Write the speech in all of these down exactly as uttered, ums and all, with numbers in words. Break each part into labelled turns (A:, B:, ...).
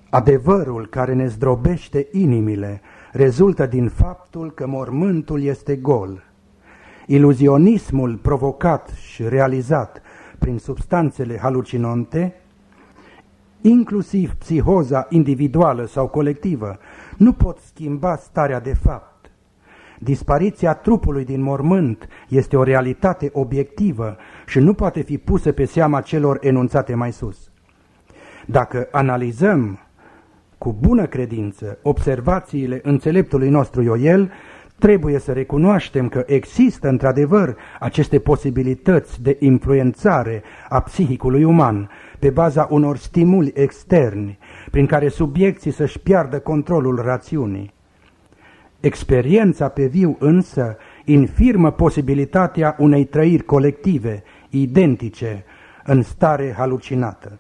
A: Adevărul care ne zdrobește inimile rezultă din faptul că mormântul este gol. Iluzionismul provocat și realizat prin substanțele halucinante, inclusiv psihoza individuală sau colectivă, nu pot schimba starea de fapt. Dispariția trupului din mormânt este o realitate obiectivă și nu poate fi pusă pe seama celor enunțate mai sus. Dacă analizăm cu bună credință observațiile înțeleptului nostru Ioel, trebuie să recunoaștem că există într-adevăr aceste posibilități de influențare a psihicului uman pe baza unor stimuli externi prin care subiecții să-și piardă controlul rațiunii. Experiența pe viu însă infirmă posibilitatea unei trăiri colective, identice, în stare halucinată.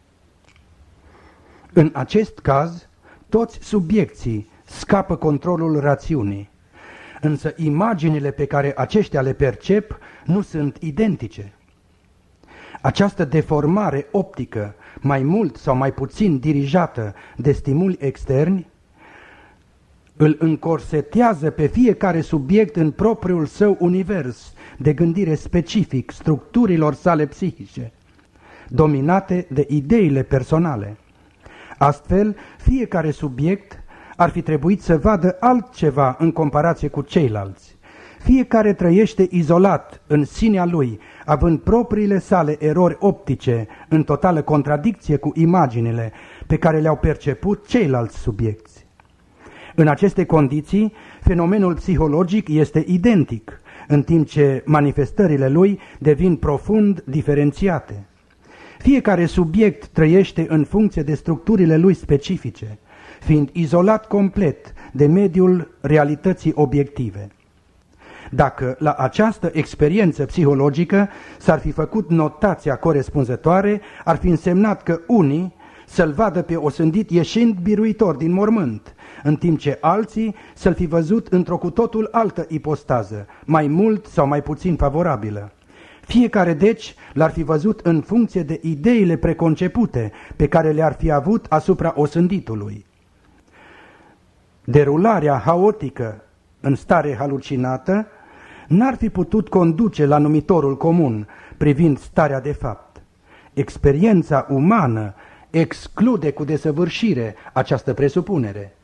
A: În acest caz, toți subiecții scapă controlul rațiunii, însă imaginile pe care aceștia le percep nu sunt identice. Această deformare optică, mai mult sau mai puțin dirijată de stimuli externi, îl încorsetează pe fiecare subiect în propriul său univers de gândire specific structurilor sale psihice, dominate de ideile personale. Astfel, fiecare subiect ar fi trebuit să vadă altceva în comparație cu ceilalți. Fiecare trăiește izolat în sinea lui, având propriile sale erori optice, în totală contradicție cu imaginile pe care le-au perceput ceilalți subiecti. În aceste condiții, fenomenul psihologic este identic, în timp ce manifestările lui devin profund diferențiate. Fiecare subiect trăiește în funcție de structurile lui specifice, fiind izolat complet de mediul realității obiective. Dacă la această experiență psihologică s-ar fi făcut notația corespunzătoare, ar fi însemnat că unii să-l vadă pe osândit ieșind biruitor din mormânt, în timp ce alții să-l fi văzut într-o cu totul altă ipostază, mai mult sau mai puțin favorabilă. Fiecare, deci, l-ar fi văzut în funcție de ideile preconcepute pe care le-ar fi avut asupra osânditului. Derularea haotică în stare halucinată n-ar fi putut conduce la numitorul comun privind starea de fapt. Experiența umană exclude cu desăvârșire această presupunere.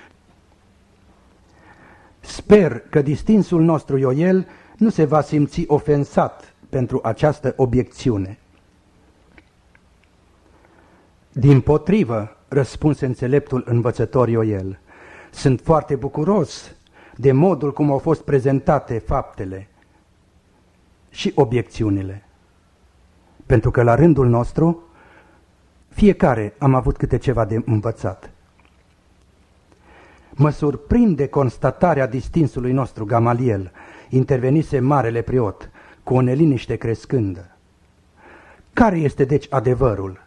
A: Sper că distinsul nostru Ioel nu se va simți ofensat pentru această obiecțiune. Dimpotrivă, răspunse înțeleptul învățător Ioel, sunt foarte bucuros de modul cum au fost prezentate faptele și obiecțiunile, pentru că la rândul nostru fiecare am avut câte ceva de învățat. Mă surprinde constatarea distinsului nostru Gamaliel, intervenise marele preot, cu o neliniște crescândă. Care este deci adevărul?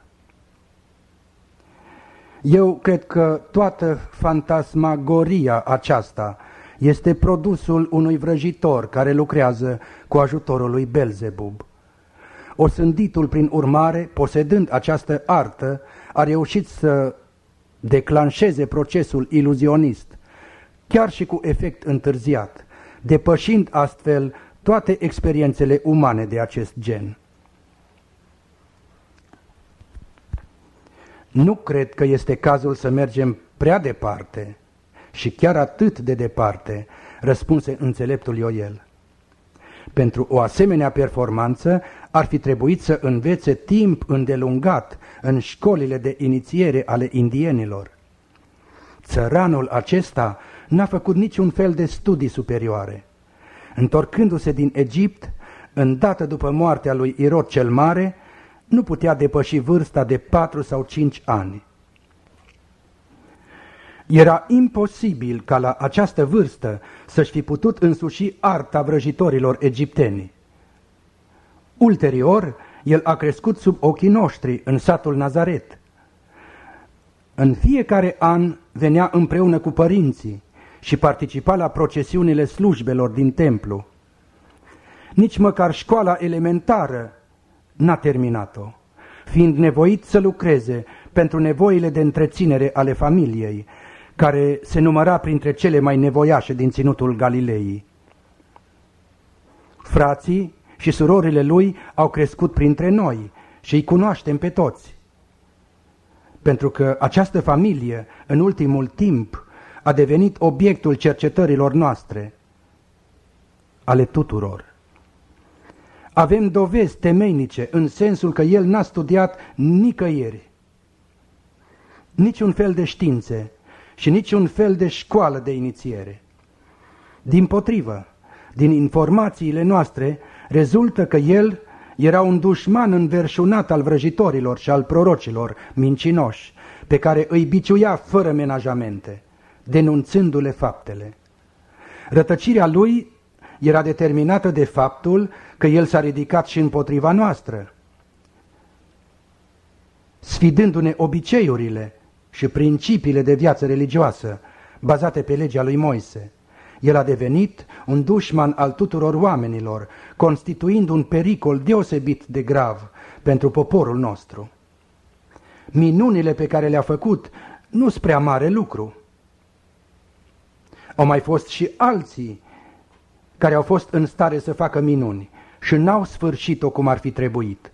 A: Eu cred că toată fantasmagoria aceasta este produsul unui vrăjitor care lucrează cu ajutorul lui Belzebub. Osânditul, prin urmare, posedând această artă, a reușit să declanșeze procesul iluzionist, chiar și cu efect întârziat, depășind astfel toate experiențele umane de acest gen. Nu cred că este cazul să mergem prea departe, și chiar atât de departe, răspunse înțeleptul Ioel. Pentru o asemenea performanță ar fi trebuit să învețe timp îndelungat în școlile de inițiere ale indienilor. Țăranul acesta n-a făcut niciun fel de studii superioare. Întorcându-se din Egipt, îndată după moartea lui Irod cel Mare, nu putea depăși vârsta de patru sau cinci ani. Era imposibil ca la această vârstă să-și fi putut însuși arta vrăjitorilor egipteni. Ulterior, el a crescut sub ochii noștri în satul Nazaret. În fiecare an venea împreună cu părinții și participa la procesiunile slujbelor din templu. Nici măcar școala elementară n-a terminat-o, fiind nevoit să lucreze pentru nevoile de întreținere ale familiei, care se număra printre cele mai nevoiașe din ținutul Galilei. Frații și surorile lui au crescut printre noi și îi cunoaștem pe toți, pentru că această familie, în ultimul timp, a devenit obiectul cercetărilor noastre, ale tuturor. Avem dovezi temeinice în sensul că el n-a studiat nicăieri niciun fel de științe și niciun fel de școală de inițiere. Dimpotrivă, din informațiile noastre rezultă că el era un dușman înverșunat al vrăjitorilor și al prorocilor mincinoși, pe care îi biciuia fără menajamente, denunțându-le faptele. Rătăcirea lui era determinată de faptul că el s-a ridicat și împotriva noastră, sfidându-ne obiceiurile și principiile de viață religioasă bazate pe legea lui Moise. El a devenit un dușman al tuturor oamenilor, constituind un pericol deosebit de grav pentru poporul nostru. Minunile pe care le-a făcut nu sunt prea mare lucru. Au mai fost și alții care au fost în stare să facă minuni și n-au sfârșit-o cum ar fi trebuit.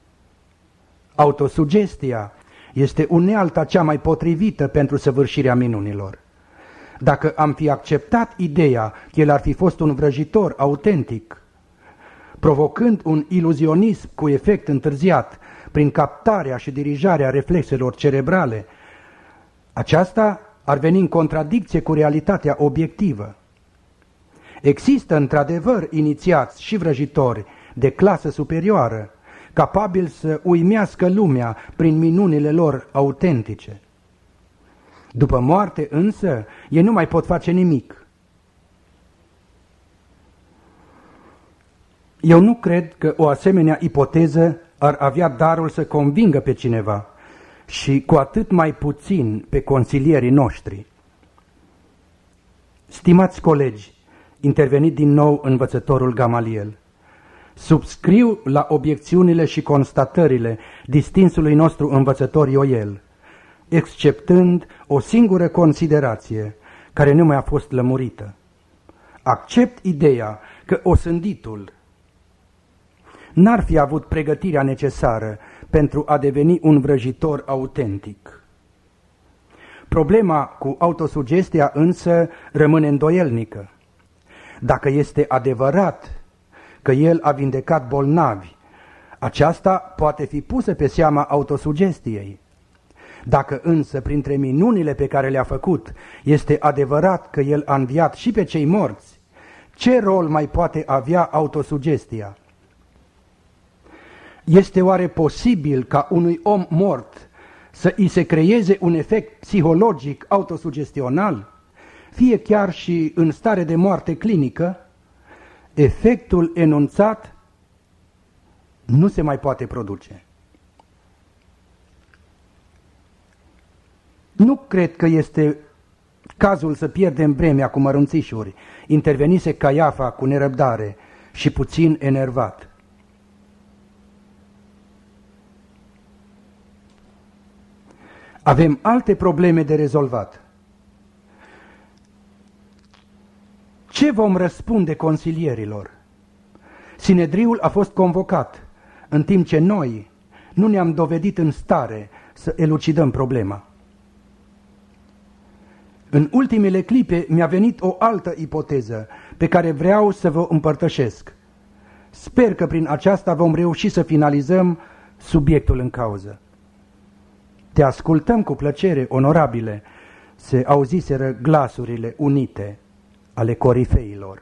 A: Autosugestia este unealta cea mai potrivită pentru săvârșirea minunilor. Dacă am fi acceptat ideea că el ar fi fost un vrăjitor autentic, provocând un iluzionism cu efect întârziat prin captarea și dirijarea reflexelor cerebrale, aceasta ar veni în contradicție cu realitatea obiectivă. Există într-adevăr inițiați și vrăjitori de clasă superioară, capabili să uimească lumea prin minunile lor autentice. După moarte însă, ei nu mai pot face nimic. Eu nu cred că o asemenea ipoteză ar avea darul să convingă pe cineva și cu atât mai puțin pe consilierii noștri. Stimați colegi, intervenit din nou învățătorul Gamaliel, subscriu la obiecțiunile și constatările distinsului nostru învățător Ioel, exceptând o singură considerație care nu mi-a fost lămurită. Accept ideea că osânditul n-ar fi avut pregătirea necesară pentru a deveni un vrăjitor autentic. Problema cu autosugestia însă rămâne îndoielnică. Dacă este adevărat că el a vindecat bolnavi, aceasta poate fi pusă pe seama autosugestiei. Dacă însă printre minunile pe care le-a făcut este adevărat că el a înviat și pe cei morți, ce rol mai poate avea autosugestia? Este oare posibil ca unui om mort să îi se creeze un efect psihologic autosugestional, fie chiar și în stare de moarte clinică? Efectul enunțat nu se mai poate produce. Nu cred că este cazul să pierdem vremea cu mărunțișuri, intervenise Caiafa cu nerăbdare și puțin enervat. Avem alte probleme de rezolvat. Ce vom răspunde consilierilor? Sinedriul a fost convocat, în timp ce noi nu ne-am dovedit în stare să elucidăm problema. În ultimele clipe mi-a venit o altă ipoteză pe care vreau să vă împărtășesc. Sper că prin aceasta vom reuși să finalizăm subiectul în cauză. Te ascultăm cu plăcere, onorabile, se auziseră glasurile unite ale corifeilor.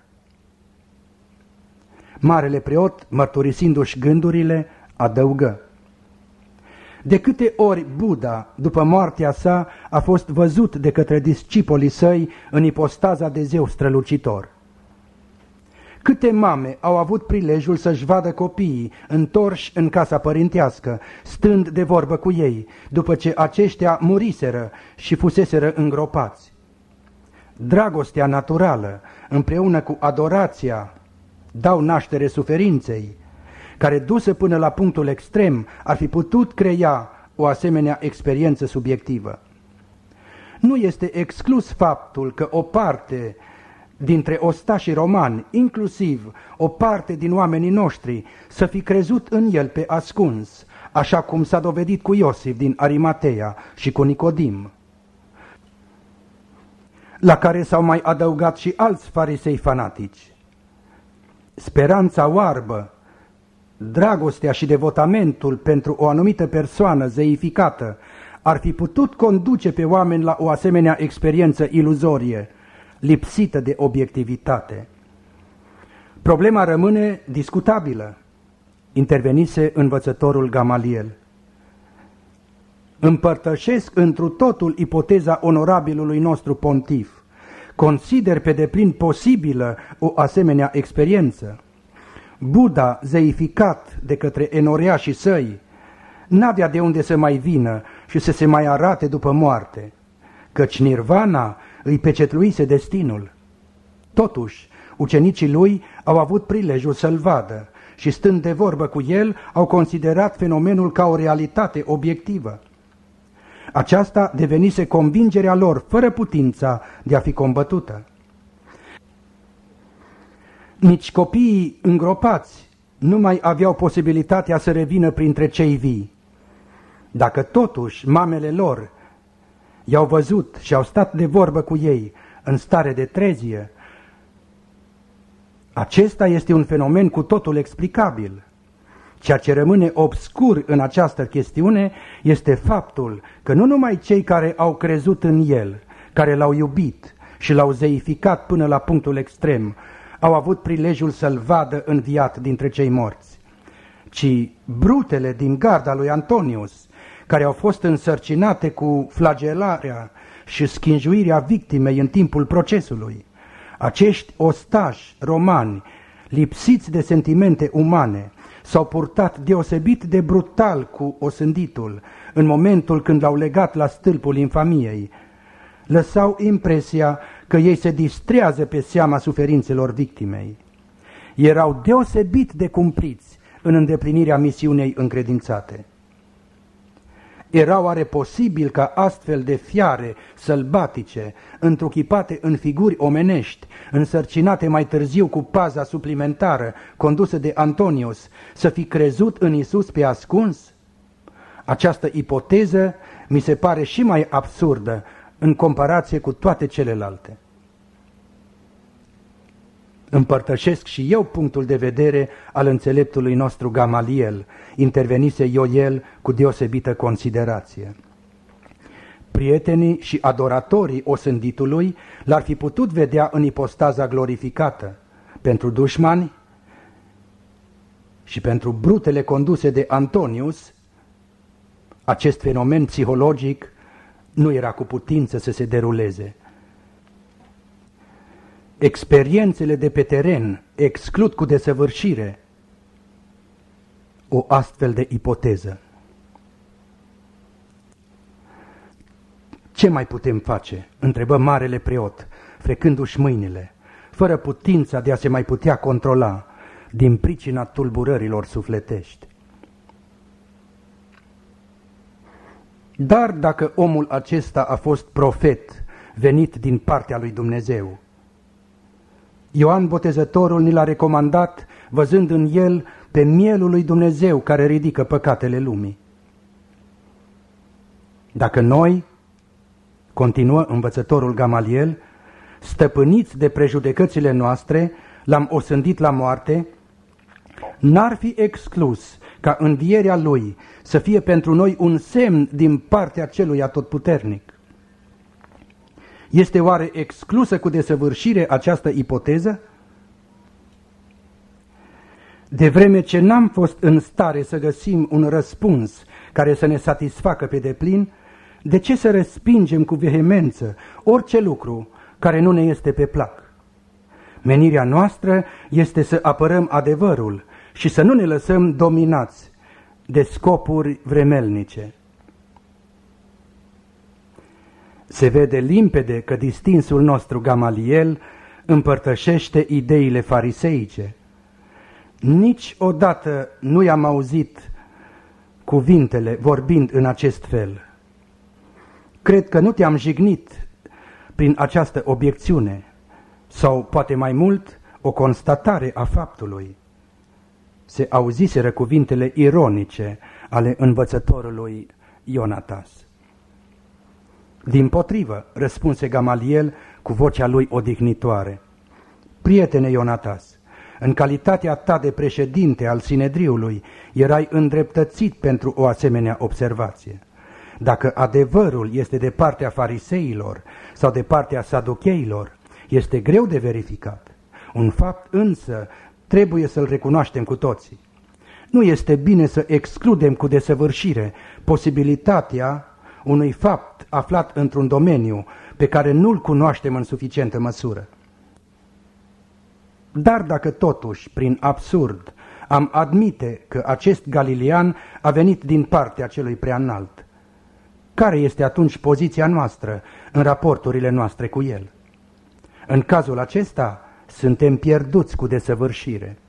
A: Marele preot, mărturisindu-și gândurile, adăugă: de câte ori Buddha, după moartea sa, a fost văzut de către discipolii săi în ipostaza de zeu strălucitor? Câte mame au avut prilejul să-și vadă copiii întorși în casa părintească, stând de vorbă cu ei, după ce aceștia muriseră și fuseseră îngropați? Dragostea naturală, împreună cu adorația, dau naștere suferinței, care, dusă până la punctul extrem, ar fi putut crea o asemenea experiență subiectivă. Nu este exclus faptul că o parte dintre ostașii romani, inclusiv o parte din oamenii noștri, să fi crezut în el pe ascuns, așa cum s-a dovedit cu Iosif din Arimatea și cu Nicodim, la care s-au mai adăugat și alți farisei fanatici. Speranța oarbă, dragostea și devotamentul pentru o anumită persoană zeificată ar fi putut conduce pe oameni la o asemenea experiență iluzorie, lipsită de obiectivitate. Problema rămâne discutabilă, intervenise învățătorul Gamaliel. Împărtășesc întru totul ipoteza onorabilului nostru pontif. Consider pe deplin posibilă o asemenea experiență. Buddha, zeificat de către enoriașii săi, n-avea de unde să mai vină și să se mai arate după moarte, căci nirvana îi pecetluise destinul. Totuși, ucenicii lui au avut prilejul să-l vadă și, stând de vorbă cu el, au considerat fenomenul ca o realitate obiectivă. Aceasta devenise convingerea lor, fără putința de a fi combătută. Nici copiii îngropați nu mai aveau posibilitatea să revină printre cei vii. Dacă totuși mamele lor i-au văzut și au stat de vorbă cu ei în stare de trezie, acesta este un fenomen cu totul explicabil. Ceea ce rămâne obscur în această chestiune este faptul că nu numai cei care au crezut în el, care l-au iubit și l-au zeificat până la punctul extrem, au avut prilejul să-l vadă înviat dintre cei morți, ci brutele din garda lui Antonius, care au fost însărcinate cu flagelarea și schinjuirea victimei în timpul procesului. Acești ostași romani, lipsiți de sentimente umane, s-au purtat deosebit de brutal cu osânditul în momentul când l-au legat la stâlpul infamiei. Lăsau impresia că ei se distrează pe seama suferințelor victimei. Erau deosebit de cumpliți în îndeplinirea misiunei încredințate. Era oare posibil ca astfel de fiare sălbatice, întruchipate în figuri omenești, însărcinate mai târziu cu paza suplimentară condusă de Antonius, să fi crezut în Isus pe ascuns? Această ipoteză mi se pare și mai absurdă în comparație cu toate celelalte. Împărtășesc și eu punctul de vedere al înțeleptului nostru Gamaliel, intervenise Ioel cu deosebită considerație. Prietenii și adoratorii osânditului l-ar fi putut vedea în ipostaza glorificată. Pentru dușmani și pentru brutele conduse de Antonius, acest fenomen psihologic nu era cu putință să se deruleze. Experiențele de pe teren exclud cu desăvârșire o astfel de ipoteză. Ce mai putem face? Întrebă marele preot, frecându-și mâinile, fără putința de a se mai putea controla din pricina tulburărilor sufletești. Dar dacă omul acesta a fost profet venit din partea lui Dumnezeu, Ioan Botezătorul ni l-a recomandat, văzând în el pe mielul lui Dumnezeu care ridică păcatele lumii. Dacă noi, continuă învățătorul Gamaliel, stăpâniți de prejudecățile noastre, l-am osândit la moarte, n-ar fi exclus ca învierea lui să fie pentru noi un semn din partea celui atotputernic. Este oare exclusă cu desăvârșire această ipoteză? De vreme ce n-am fost în stare să găsim un răspuns care să ne satisfacă pe deplin, de ce să respingem cu vehemență orice lucru care nu ne este pe plac? Menirea noastră este să apărăm adevărul și să nu ne lăsăm dominați de scopuri vremelnice. Se vede limpede că distinsul nostru Gamaliel împărtășește ideile fariseice. Niciodată nu i-am auzit cuvintele vorbind în acest fel. Cred că nu te-am jignit prin această obiecțiune, sau poate mai mult o constatare a faptului. Se auziseră cuvintele ironice ale învățătorului Ionatas. Dimpotrivă, răspunse Gamaliel cu vocea lui odihnitoare. Prietene Ionatas, în calitatea ta de președinte al Sinedriului, erai îndreptățit pentru o asemenea observație. Dacă adevărul este de partea fariseilor sau de partea saducheilor, este greu de verificat. Un fapt însă trebuie să-l recunoaștem cu toții. Nu este bine să excludem cu desăvârșire posibilitatea unui fapt aflat într-un domeniu pe care nu-l cunoaștem în suficientă măsură. Dar dacă totuși, prin absurd, am admite că acest galilean a venit din partea celui preanalt, care este atunci poziția noastră în raporturile noastre cu el? În cazul acesta, suntem pierduți cu desăvârșire.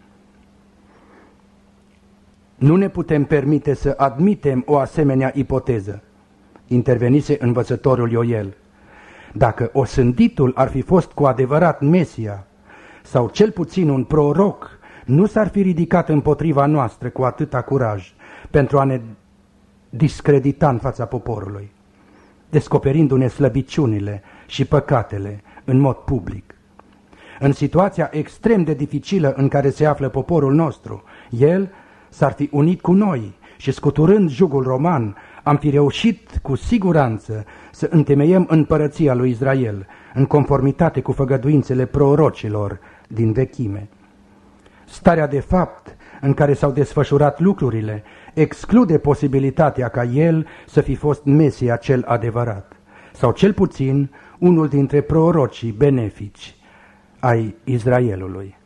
A: Nu ne putem permite să admitem o asemenea ipoteză, intervenise învățătorul Ioel. Dacă osânditul ar fi fost cu adevărat Mesia, sau cel puțin un proroc, nu s-ar fi ridicat împotriva noastră cu atâta curaj pentru a ne discredita în fața poporului, descoperindu-ne slăbiciunile și păcatele în mod public. În situația extrem de dificilă în care se află poporul nostru, el s-ar fi unit cu noi și, scuturând jugul roman, am fi reușit cu siguranță să întemeiem împărăția lui Israel în conformitate cu făgăduințele prorocilor din vechime. Starea de fapt în care s-au desfășurat lucrurile exclude posibilitatea ca el să fi fost Mesia cel adevărat, sau cel puțin unul dintre prorocii benefici ai Israelului.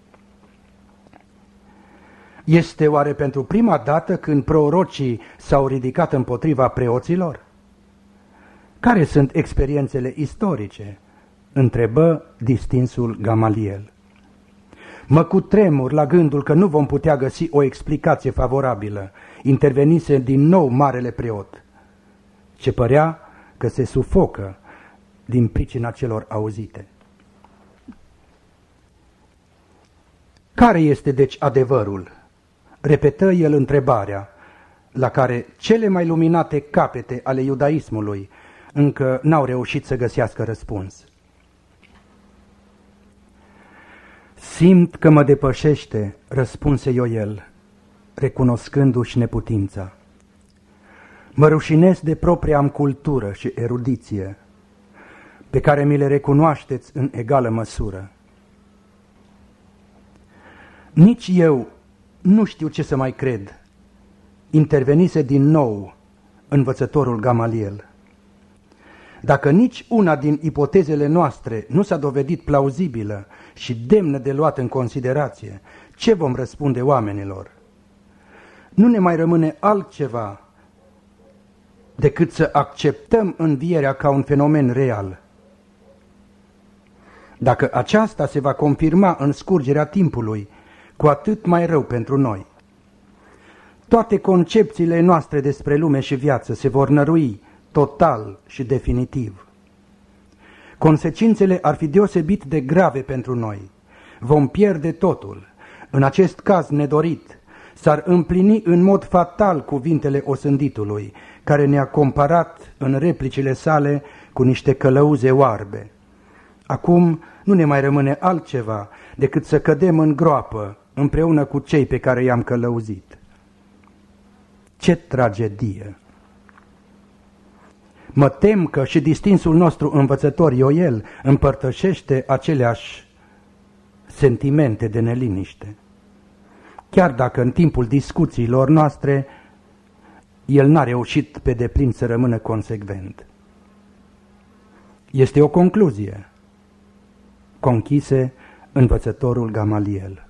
A: Este oare pentru prima dată când prorocii s-au ridicat împotriva preoților? Care sunt experiențele istorice? Întrebă distinsul Gamaliel. Mă cutremur la gândul că nu vom putea găsi o explicație favorabilă, intervenise din nou marele preot, ce părea că se sufocă din pricina celor auzite. Care este deci adevărul? Repetă el întrebarea, la care cele mai luminate capete ale iudaismului încă n-au reușit să găsească răspuns. Simt că mă depășește, răspunse Ioel, recunoscându-și neputința. Mă rușinez de propria-mi cultură și erudiție, pe care mi le recunoașteți în egală măsură. Nici eu nu știu ce să mai cred, intervenise din nou învățătorul Gamaliel. Dacă nici una din ipotezele noastre nu s-a dovedit plauzibilă și demnă de luat în considerație, ce vom răspunde oamenilor? Nu ne mai rămâne altceva decât să acceptăm învierea ca un fenomen real. Dacă aceasta se va confirma în scurgerea timpului, cu atât mai rău pentru noi. Toate concepțiile noastre despre lume și viață se vor nărui total și definitiv. Consecințele ar fi deosebit de grave pentru noi. Vom pierde totul. În acest caz nedorit, s-ar împlini în mod fatal cuvintele osânditului, care ne-a comparat în replicile sale cu niște călăuze oarbe. Acum nu ne mai rămâne altceva decât să cădem în groapă împreună cu cei pe care i-am călăuzit. Ce tragedie! Mă tem că și distinsul nostru învățător Ioel împărtășește aceleași sentimente de neliniște. Chiar dacă în timpul discuțiilor noastre el n-a reușit pe deplin să rămână consecvent. Este o concluzie, conchise învățătorul Gamaliel.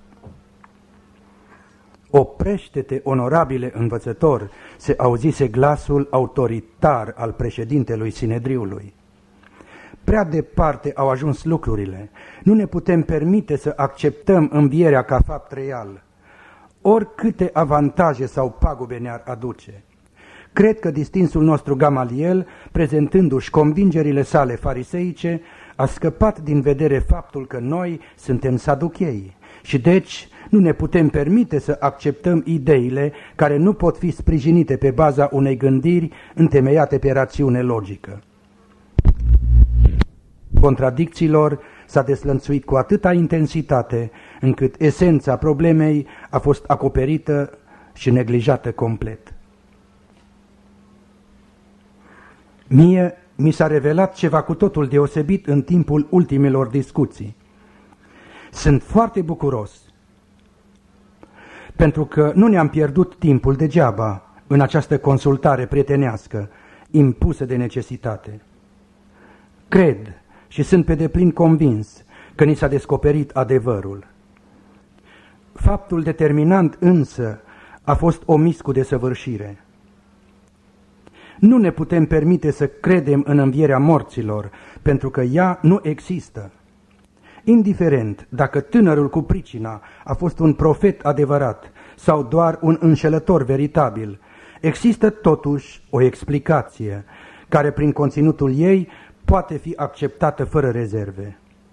A: Oprește-te, onorabile învățător, se auzise glasul autoritar al președintelui Sinedriului. Prea departe au ajuns lucrurile. Nu ne putem permite să acceptăm învierea ca fapt real. oricâte avantaje sau pagube ne-ar aduce. Cred că distinsul nostru Gamaliel, prezentându-și convingerile sale fariseice, a scăpat din vedere faptul că noi suntem saduchei și deci nu ne putem permite să acceptăm ideile care nu pot fi sprijinite pe baza unei gândiri întemeiate pe rațiune logică. Contradicțiilor s-a deslănțuit cu atâta intensitate încât esența problemei a fost acoperită și neglijată complet. Mie mi s-a revelat ceva cu totul deosebit în timpul ultimelor discuții. Sunt foarte bucuros pentru că nu ne-am pierdut timpul degeaba în această consultare prietenească impusă de necesitate. Cred și sunt pe deplin convins că ni s-a descoperit adevărul. Faptul determinant însă a fost omis cu desăvârșire. Nu ne putem permite să credem în învierea morților, pentru că ea nu există. Indiferent dacă tânărul cu pricina a fost un profet adevărat sau doar un înșelător veritabil, există totuși o explicație care prin conținutul ei poate fi acceptată fără rezerve.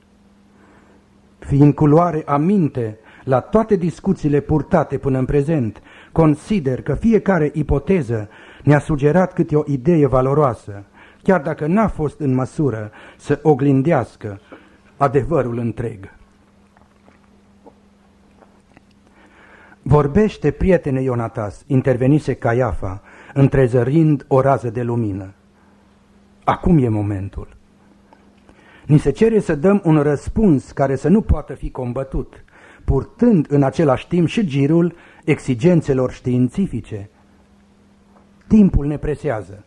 A: Fiind cu luare aminte la toate discuțiile purtate până în prezent, consider că fiecare ipoteză ne-a sugerat câte o idee valoroasă, chiar dacă n-a fost în măsură să oglindească adevărul întreg. Vorbește, prietene Ionatas, intervenise Caiafa, întrezărind o rază de lumină. Acum e momentul. Ni se cere să dăm un răspuns care să nu poată fi combătut, purtând în același timp și girul exigențelor științifice. Timpul ne presează.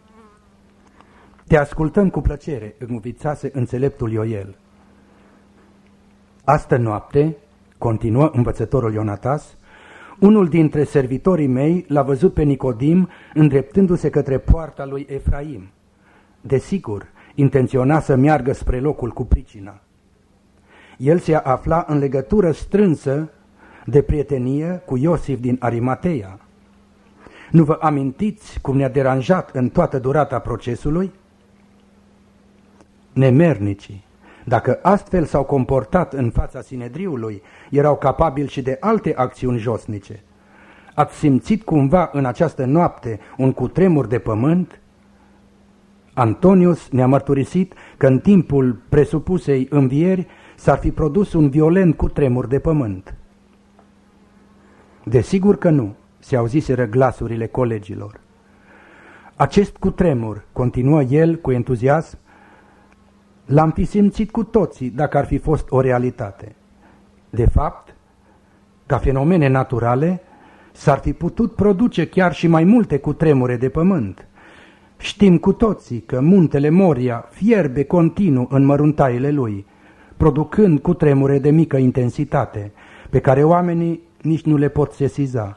A: Te ascultăm cu plăcere, învițase înțeleptul Ioel. Astă noapte, continuă învățătorul Ionatas, unul dintre servitorii mei l-a văzut pe Nicodim îndreptându-se către poarta lui Efraim. Desigur, intenționa să meargă spre locul cu pricina. El se afla în legătură strânsă de prietenie cu Iosif din Arimateia. Nu vă amintiți cum ne-a deranjat în toată durata procesului? Nemernicii, dacă astfel s-au comportat în fața Sinedriului, erau capabili și de alte acțiuni josnice. Ați simțit cumva în această noapte un cutremur de pământ? Antonius ne-a mărturisit că în timpul presupusei învieri s-ar fi produs un violent cutremur de pământ. Desigur că nu, se auziseră glasurile colegilor. Acest cutremur, continuă el cu entuziasm, l-am fi simțit cu toții dacă ar fi fost o realitate. De fapt, ca fenomene naturale, s-ar fi putut produce chiar și mai multe cutremure de pământ. Știm cu toții că muntele Moria fierbe continuu în măruntaiele lui, producând cutremure de mică intensitate, pe care oamenii nici nu le pot sesiza.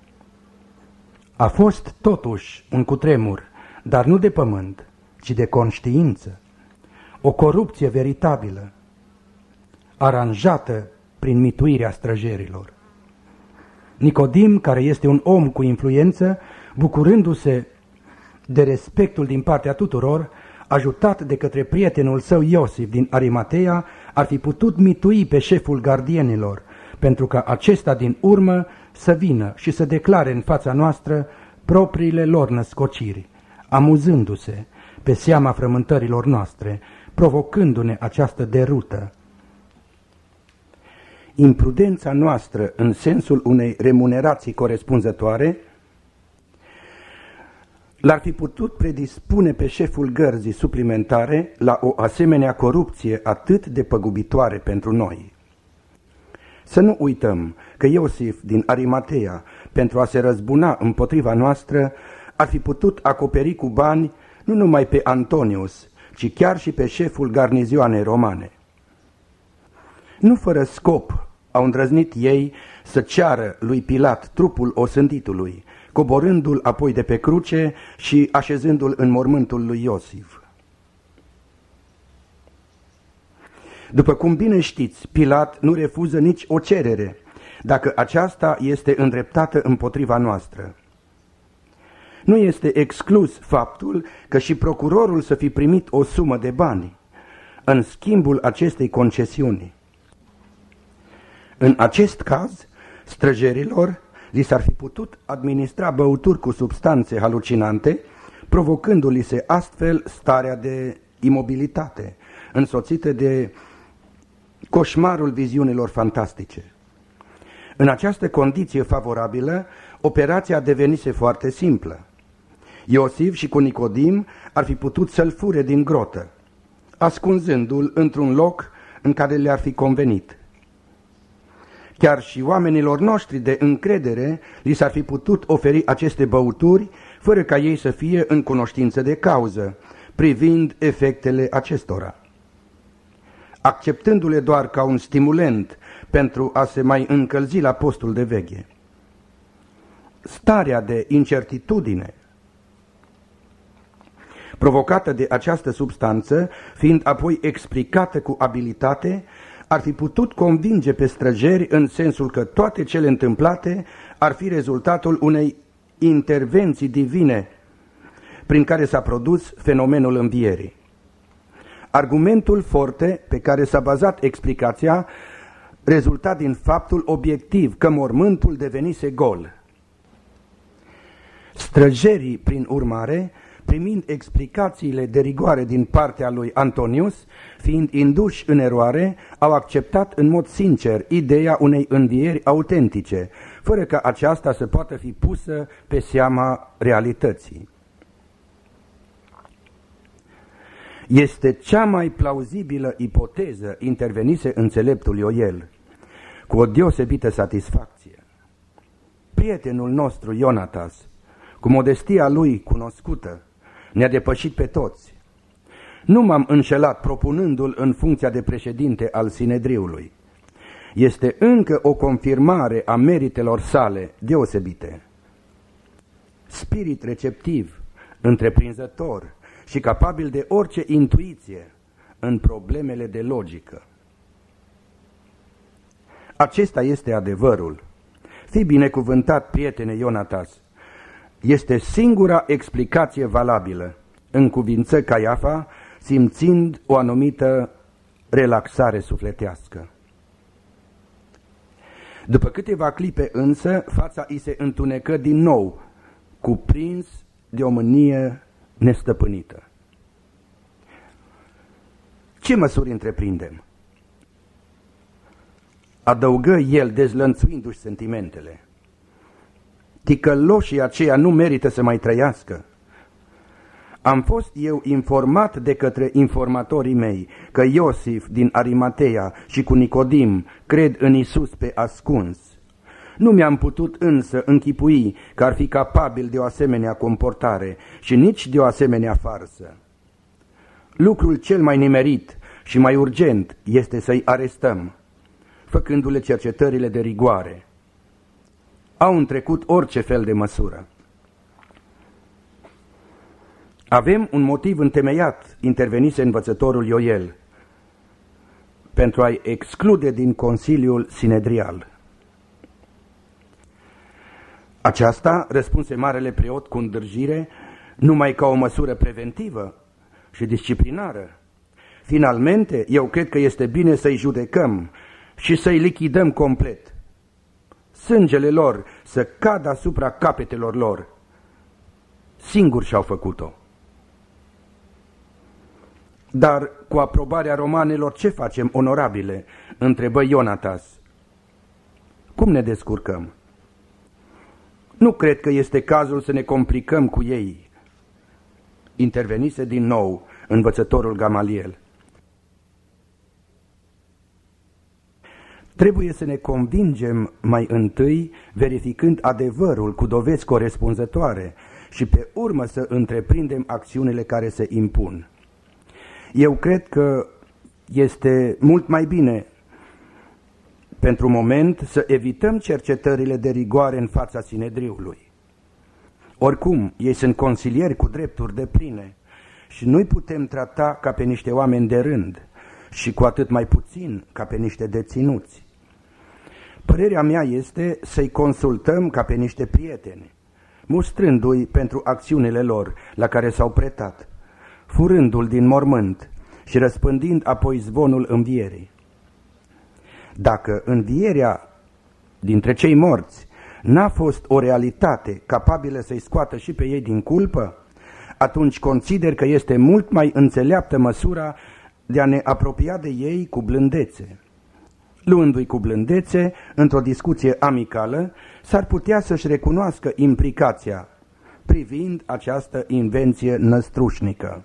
A: A fost totuși un cutremur, dar nu de pământ, ci de conștiință. O corupție veritabilă, aranjată prin mituirea străjerilor. Nicodim, care este un om cu influență, bucurându-se de respectul din partea tuturor, ajutat de către prietenul său Iosif din Arimateea, ar fi putut mitui pe șeful gardienilor, pentru ca acesta din urmă să vină și să declare în fața noastră propriile lor născociri, amuzându-se pe seama frământărilor noastre, provocându-ne această derută. Imprudența noastră în sensul unei remunerații corespunzătoare l-ar fi putut predispune pe șeful gărzii suplimentare la o asemenea corupție atât de păgubitoare pentru noi. Să nu uităm că Iosif din Arimateea, pentru a se răzbuna împotriva noastră, ar fi putut acoperi cu bani nu numai pe Antonius, ci chiar și pe șeful garnizioanei romane. Nu fără scop au îndrăznit ei să ceară lui Pilat trupul osânditului, coborându-l apoi de pe cruce și așezându-l în mormântul lui Iosif. După cum bine știți, Pilat nu refuză nici o cerere dacă aceasta este îndreptată împotriva noastră. Nu este exclus faptul că și procurorul să fi primit o sumă de bani în schimbul acestei concesiuni. În acest caz, străjerilor li s-ar fi putut administra băuturi cu substanțe halucinante, provocându-li se astfel starea de imobilitate, însoțită de coșmarul viziunilor fantastice. În această condiție favorabilă, operația devenise foarte simplă. Iosif și cu Nicodim ar fi putut să-l fure din grotă, ascunzându-l într-un loc în care le-ar fi convenit. Chiar și oamenilor noștri de încredere li s-ar fi putut oferi aceste băuturi fără ca ei să fie în cunoștință de cauză, privind efectele acestora, acceptându-le doar ca un stimulent pentru a se mai încălzi la postul de veche. Starea de incertitudine provocată de această substanță, fiind apoi explicată cu abilitate, ar fi putut convinge pe străgeri în sensul că toate cele întâmplate ar fi rezultatul unei intervenții divine prin care s-a produs fenomenul învierii. Argumentul forte pe care s-a bazat explicația rezulta din faptul obiectiv că mormântul devenise gol. Străjerii, prin urmare, primind explicațiile de rigoare din partea lui Antonius, fiind induși în eroare, au acceptat în mod sincer ideea unei învieri autentice, fără ca aceasta să poată fi pusă pe seama realității. Este cea mai plauzibilă ipoteză, intervenise înțeleptul Ioel, cu o deosebită satisfacție. Prietenul nostru, Ionatas, cu modestia lui cunoscută, ne-a depășit pe toți. Nu m-am înșelat propunându-l în funcția de președinte al Sinedriului. Este încă o confirmare a meritelor sale deosebite. Spirit receptiv, întreprinzător și capabil de orice intuiție în problemele de logică. Acesta este adevărul. Fii binecuvântat, prietene Ionatas. Este singura explicație valabilă, încuvință Caiafa, simțind o anumită relaxare sufletească. După câteva clipe însă, fața i se întunecă din nou, cuprins de o mânie nestăpânită. Ce măsuri întreprindem? Adăugă el, dezlănțuindu-și sentimentele. Ticăloșii aceia nu merită să mai trăiască. Am fost eu informat de către informatorii mei că Iosif din Arimatea și cu Nicodim cred în Isus pe ascuns. Nu mi-am putut însă închipui că ar fi capabil de o asemenea comportare și nici de o asemenea farsă. Lucrul cel mai nimerit și mai urgent este să-i arestăm, făcându-le cercetările de rigoare. Au întrecut orice fel de măsură. Avem un motiv întemeiat, intervenise învățătorul Ioel, pentru a-i exclude din Consiliul Sinedrial. Aceasta, răspunse marele preot cu îndârjire, numai ca o măsură preventivă și disciplinară. Finalmente, eu cred că este bine să-i judecăm și să-i lichidăm complet. Sângele lor să cadă asupra capetelor lor. Singuri și-au făcut-o. Dar cu aprobarea romanelor ce facem, onorabile? Întrebă Ionatas. Cum ne descurcăm? Nu cred că este cazul să ne complicăm cu ei. Intervenise din nou învățătorul Gamaliel. Trebuie să ne convingem mai întâi, verificând adevărul cu dovezi corespunzătoare și pe urmă să întreprindem acțiunile care se impun. Eu cred că este mult mai bine pentru moment să evităm cercetările de rigoare în fața Sinedriului. Oricum, ei sunt consilieri cu drepturi depline și nu-i putem trata ca pe niște oameni de rând și cu atât mai puțin ca pe niște deținuți. Părerea mea este să-i consultăm ca pe niște prieteni, mustrându-i pentru acțiunile lor la care s-au pretat, furându-l din mormânt și răspândind apoi zvonul învierii. Dacă învierea dintre cei morți n-a fost o realitate capabilă să-i scoată și pe ei din culpă, atunci consider că este mult mai înțeleaptă măsura de a ne apropia de ei cu blândețe. Luându-i cu blândețe, într-o discuție amicală, s-ar putea să-și recunoască implicația privind această invenție năstrușnică.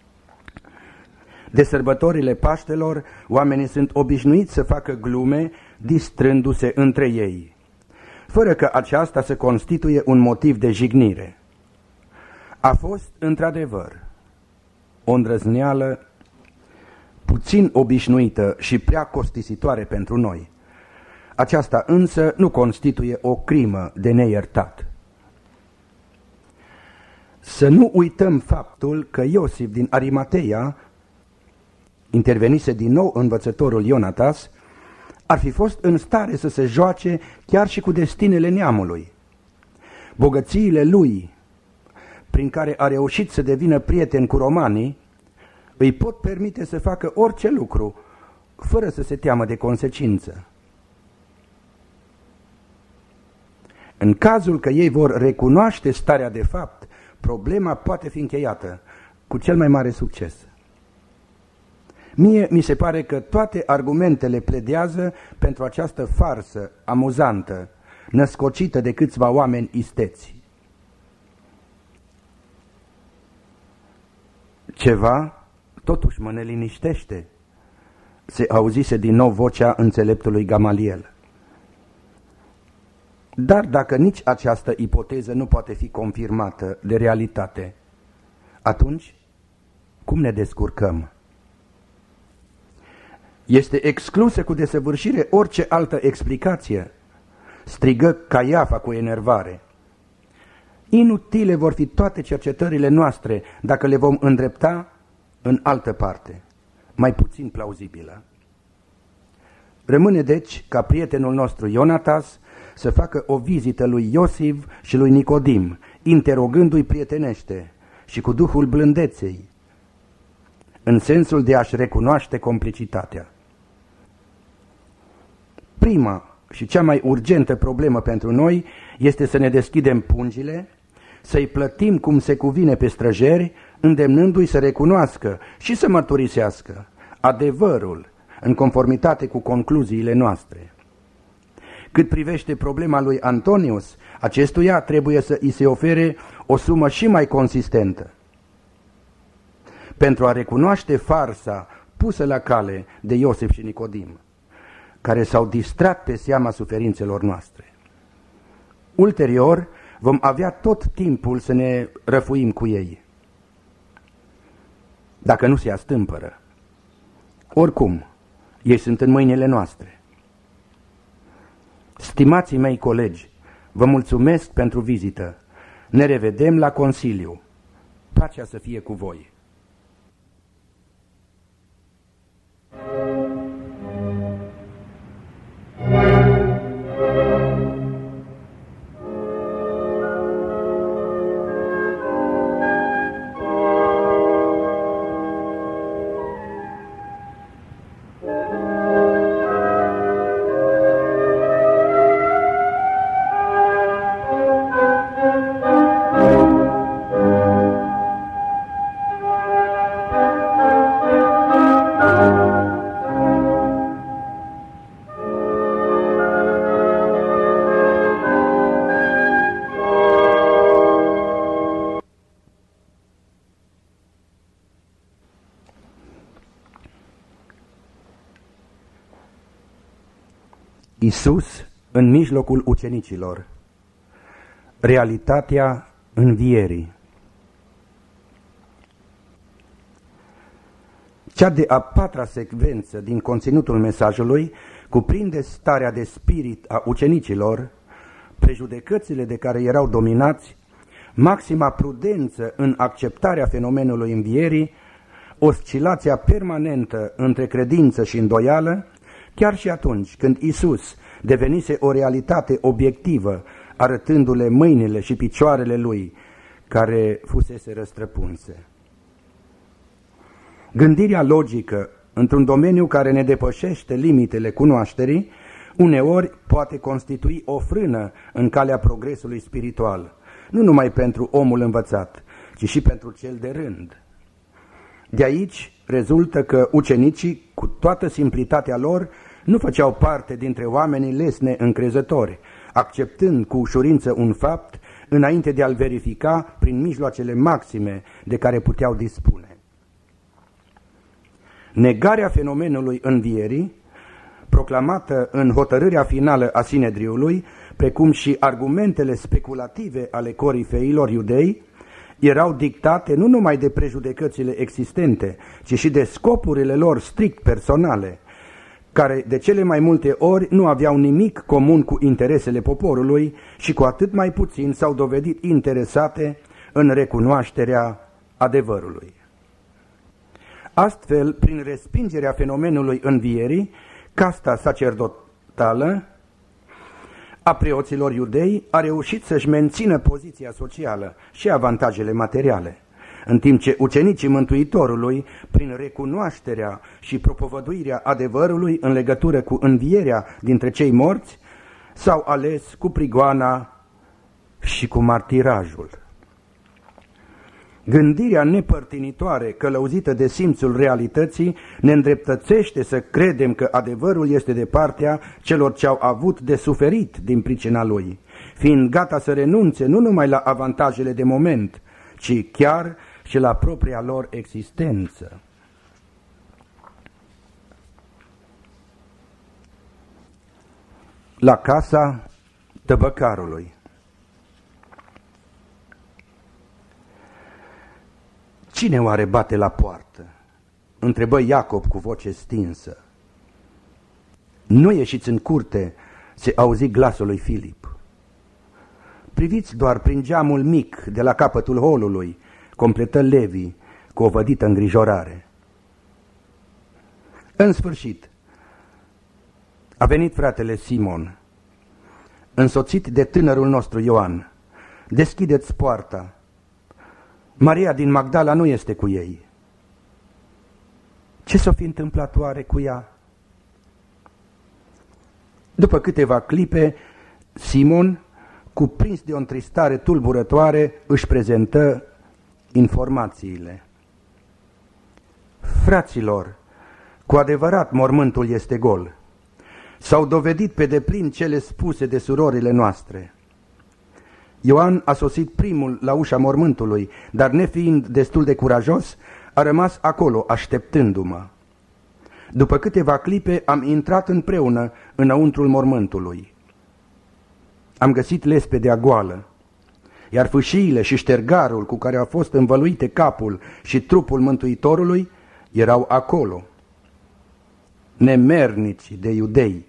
A: De sărbătorile Paștelor, oamenii sunt obișnuiți să facă glume, distrându-se între ei, fără că aceasta să constituie un motiv de jignire. A fost, într-adevăr, o îndrăzneală puțin obișnuită și prea costisitoare pentru noi. Aceasta însă nu constituie o crimă de neiertat. Să nu uităm faptul că Iosif din Arimateia, intervenise din nou învățătorul Ionatas, ar fi fost în stare să se joace chiar și cu destinele neamului. Bogățiile lui, prin care a reușit să devină prieten cu romanii, îi pot permite să facă orice lucru, fără să se teamă de consecință. În cazul că ei vor recunoaște starea de fapt, problema poate fi încheiată cu cel mai mare succes. Mie mi se pare că toate argumentele pledează pentru această farsă amuzantă, născocită de câțiva oameni isteți. Ceva totuși mă neliniștește, se auzise din nou vocea înțeleptului Gamaliel. Dar dacă nici această ipoteză nu poate fi confirmată de realitate, atunci cum ne descurcăm? Este exclusă cu desăvârșire orice altă explicație, strigă Caiafa cu enervare. Inutile vor fi toate cercetările noastre dacă le vom îndrepta în altă parte, mai puțin plauzibilă. Rămâne deci ca prietenul nostru Ionatas să facă o vizită lui Iosif și lui Nicodim, interogându-i prietenește și cu duhul blândeței, în sensul de a-și recunoaște complicitatea. Prima și cea mai urgentă problemă pentru noi este să ne deschidem pungile, să-i plătim cum se cuvine pe străjeri, îndemnându-i să recunoască și să mărturisească adevărul în conformitate cu concluziile noastre. Cât privește problema lui Antonius, acestuia trebuie să îi se ofere o sumă și mai consistentă pentru a recunoaște farsa pusă la cale de Iosif și Nicodim, care s-au distrat pe seama suferințelor noastre. Ulterior vom avea tot timpul să ne răfuim cu ei, dacă nu se astâmpără. Oricum, ei sunt în mâinile noastre. Stimații mei colegi, vă mulțumesc pentru vizită. Ne revedem la Consiliu. Pacea să fie cu voi. Iisus în mijlocul ucenicilor. Realitatea învierii. Cea de a patra secvență din conținutul mesajului cuprinde starea de spirit a ucenicilor, prejudecățile de care erau dominați, maxima prudență în acceptarea fenomenului învierii, oscilația permanentă între credință și îndoială, chiar și atunci când Iisus, devenise o realitate obiectivă, arătându-le mâinile și picioarele lui, care fusese răstrăpunse. Gândirea logică într-un domeniu care ne depășește limitele cunoașterii, uneori poate constitui o frână în calea progresului spiritual, nu numai pentru omul învățat, ci și pentru cel de rând. De aici rezultă că ucenicii, cu toată simplitatea lor, nu făceau parte dintre oamenii lesne încrezători, acceptând cu ușurință un fapt înainte de a-l verifica prin mijloacele maxime de care puteau dispune. Negarea fenomenului învierii, proclamată în hotărârea finală a Sinedriului, precum și argumentele speculative ale corifeilor iudei, erau dictate nu numai de prejudecățile existente, ci și de scopurile lor strict personale, care de cele mai multe ori nu aveau nimic comun cu interesele poporului și cu atât mai puțin s-au dovedit interesate în recunoașterea adevărului. Astfel, prin respingerea fenomenului învierii, casta sacerdotală a preoților iudei a reușit să-și mențină poziția socială și avantajele materiale, în timp ce ucenicii Mântuitorului, prin recunoașterea și propovăduirea adevărului în legătură cu învierea dintre cei morți, s-au ales cu prigoana și cu martirajul. Gândirea nepărtinitoare, călăuzită de simțul realității, ne îndreptățește să credem că adevărul este de partea celor ce au avut de suferit din pricina lui, fiind gata să renunțe nu numai la avantajele de moment, ci chiar și la propria lor existență. La casa tăbăcarului. Cine oare bate la poartă? Întrebă Iacob cu voce stinsă. Nu ieșiți în curte, se auzi glasul lui Filip. Priviți doar prin geamul mic de la capătul holului, completă Levi cu o vădită îngrijorare. În sfârșit, a venit fratele Simon, însoțit de tânărul nostru Ioan. Deschideți poarta. Maria din Magdala nu este cu ei. Ce s-o fi întâmplat oare cu ea? După câteva clipe, Simon, cuprins de o întristare tulburătoare, își prezentă informațiile. Fraților, cu adevărat mormântul este gol. S-au dovedit pe deplin cele spuse de surorile noastre. Ioan a sosit primul la ușa mormântului, dar nefiind destul de curajos, a rămas acolo așteptându-mă. După câteva clipe am intrat împreună înăuntrul mormântului. Am găsit lespedea goală, iar fâșiile și ștergarul cu care a fost învăluite capul și trupul Mântuitorului erau acolo. Nemernici de iudei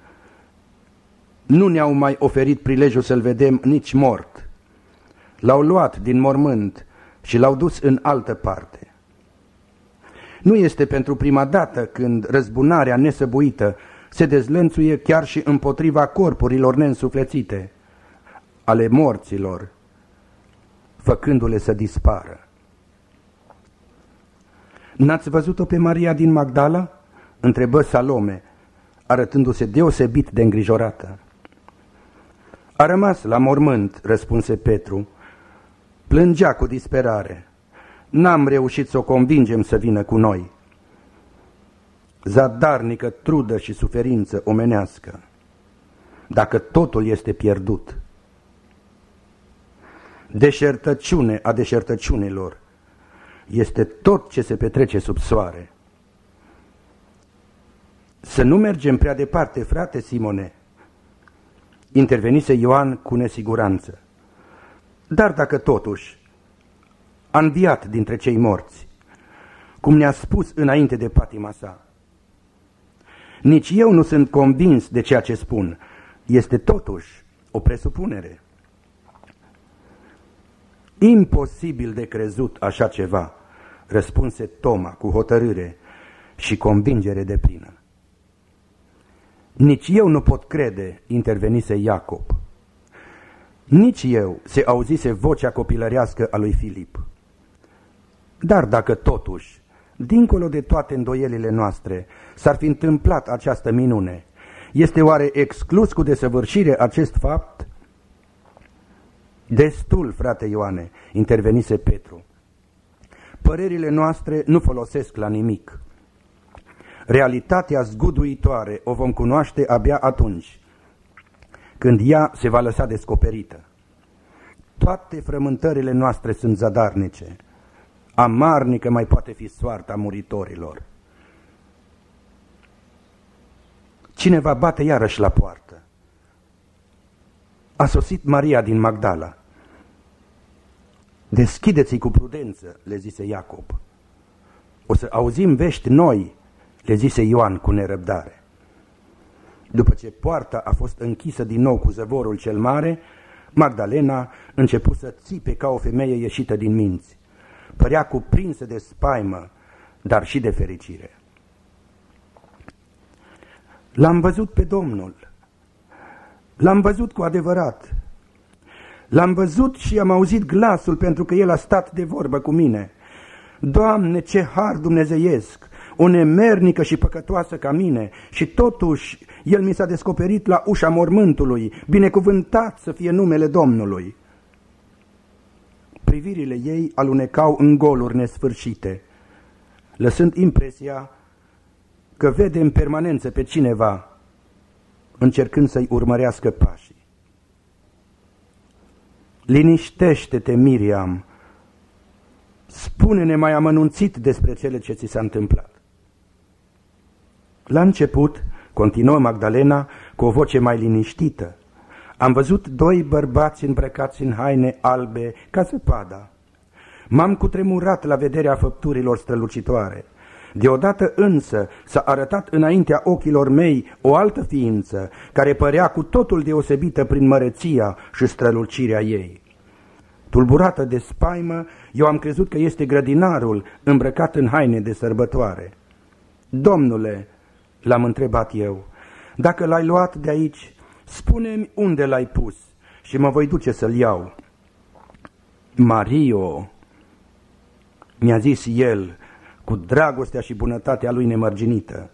A: nu ne-au mai oferit prilejul să-l vedem nici mort. L-au luat din mormânt și l-au dus în altă parte. Nu este pentru prima dată când răzbunarea nesăbuită se dezlănțuie chiar și împotriva corpurilor neînsuflețite, ale morților, făcându-le să dispară. N-ați văzut-o pe Maria din Magdala? Întrebă Salome, arătându-se deosebit de îngrijorată. A rămas la mormânt, răspunse Petru. Plângea cu disperare. N-am reușit să o convingem să vină cu noi. Zadarnică trudă și suferință omenească, dacă totul este pierdut. Deșertăciune a deșertăciunilor este tot ce se petrece sub soare. Să nu mergem prea departe, frate Simone, intervenise Ioan cu nesiguranță. Dar dacă totuși a înviat dintre cei morți, cum ne-a spus înainte de patima sa, nici eu nu sunt convins de ceea ce spun. Este totuși o presupunere. Imposibil de crezut așa ceva, răspunse Toma cu hotărâre și convingere deplină. Nici eu nu pot crede, intervenise Iacob. Nici eu, se auzise vocea copilărească a lui Filip. Dar dacă totuși, dincolo de toate îndoielile noastre, s-ar fi întâmplat această minune, este oare exclus cu desăvârșire acest fapt? Destul, frate Ioane, intervenise Petru. Părerile noastre nu folosesc la nimic. Realitatea zguduitoare o vom cunoaște abia atunci, când ea se va lăsa descoperită. Toate frământările noastre sunt zadarnice. Amarnică mai poate fi soarta muritorilor. Cineva bate iarăși la poartă. A sosit Maria din Magdala. Deschideți-i cu prudență, le zise Iacob. O să auzim vești noi, le zise Ioan cu nerăbdare. După ce poarta a fost închisă din nou cu zăvorul cel mare, Magdalena începu să țipe ca o femeie ieșită din minți. Părea cuprinsă de spaimă, dar și de fericire. L-am văzut pe Domnul. L-am văzut cu adevărat. L-am văzut și am auzit glasul, pentru că el a stat de vorbă cu mine. Doamne, ce har dumnezeiesc! O nemernică și păcătoasă ca mine, și totuși el mi s-a descoperit la ușa mormântului, binecuvântat să fie numele Domnului. Privirile ei alunecau în goluri nesfârșite, lăsând impresia că vede în permanență pe cineva, încercând să-i urmărească pașii. Liniștește-te, Miriam, spune-ne mai amănunțit despre cele ce ți s-a întâmplat. La început, continuă Magdalena cu o voce mai liniștită, am văzut doi bărbați îmbrăcați în haine albe ca zăpada. M-am cutremurat la vederea făpturilor strălucitoare. Deodată însă s-a arătat înaintea ochilor mei o altă ființă, care părea cu totul deosebită prin măreția și strălucirea ei. Tulburată de spaimă, eu am crezut că este grădinarul îmbrăcat în haine de sărbătoare. Domnule, l-am întrebat eu, dacă l-ai luat de aici, spune-mi unde l-ai pus și mă voi duce să-l iau. Mario, mi-a zis el, cu dragostea și bunătatea lui nemărginită.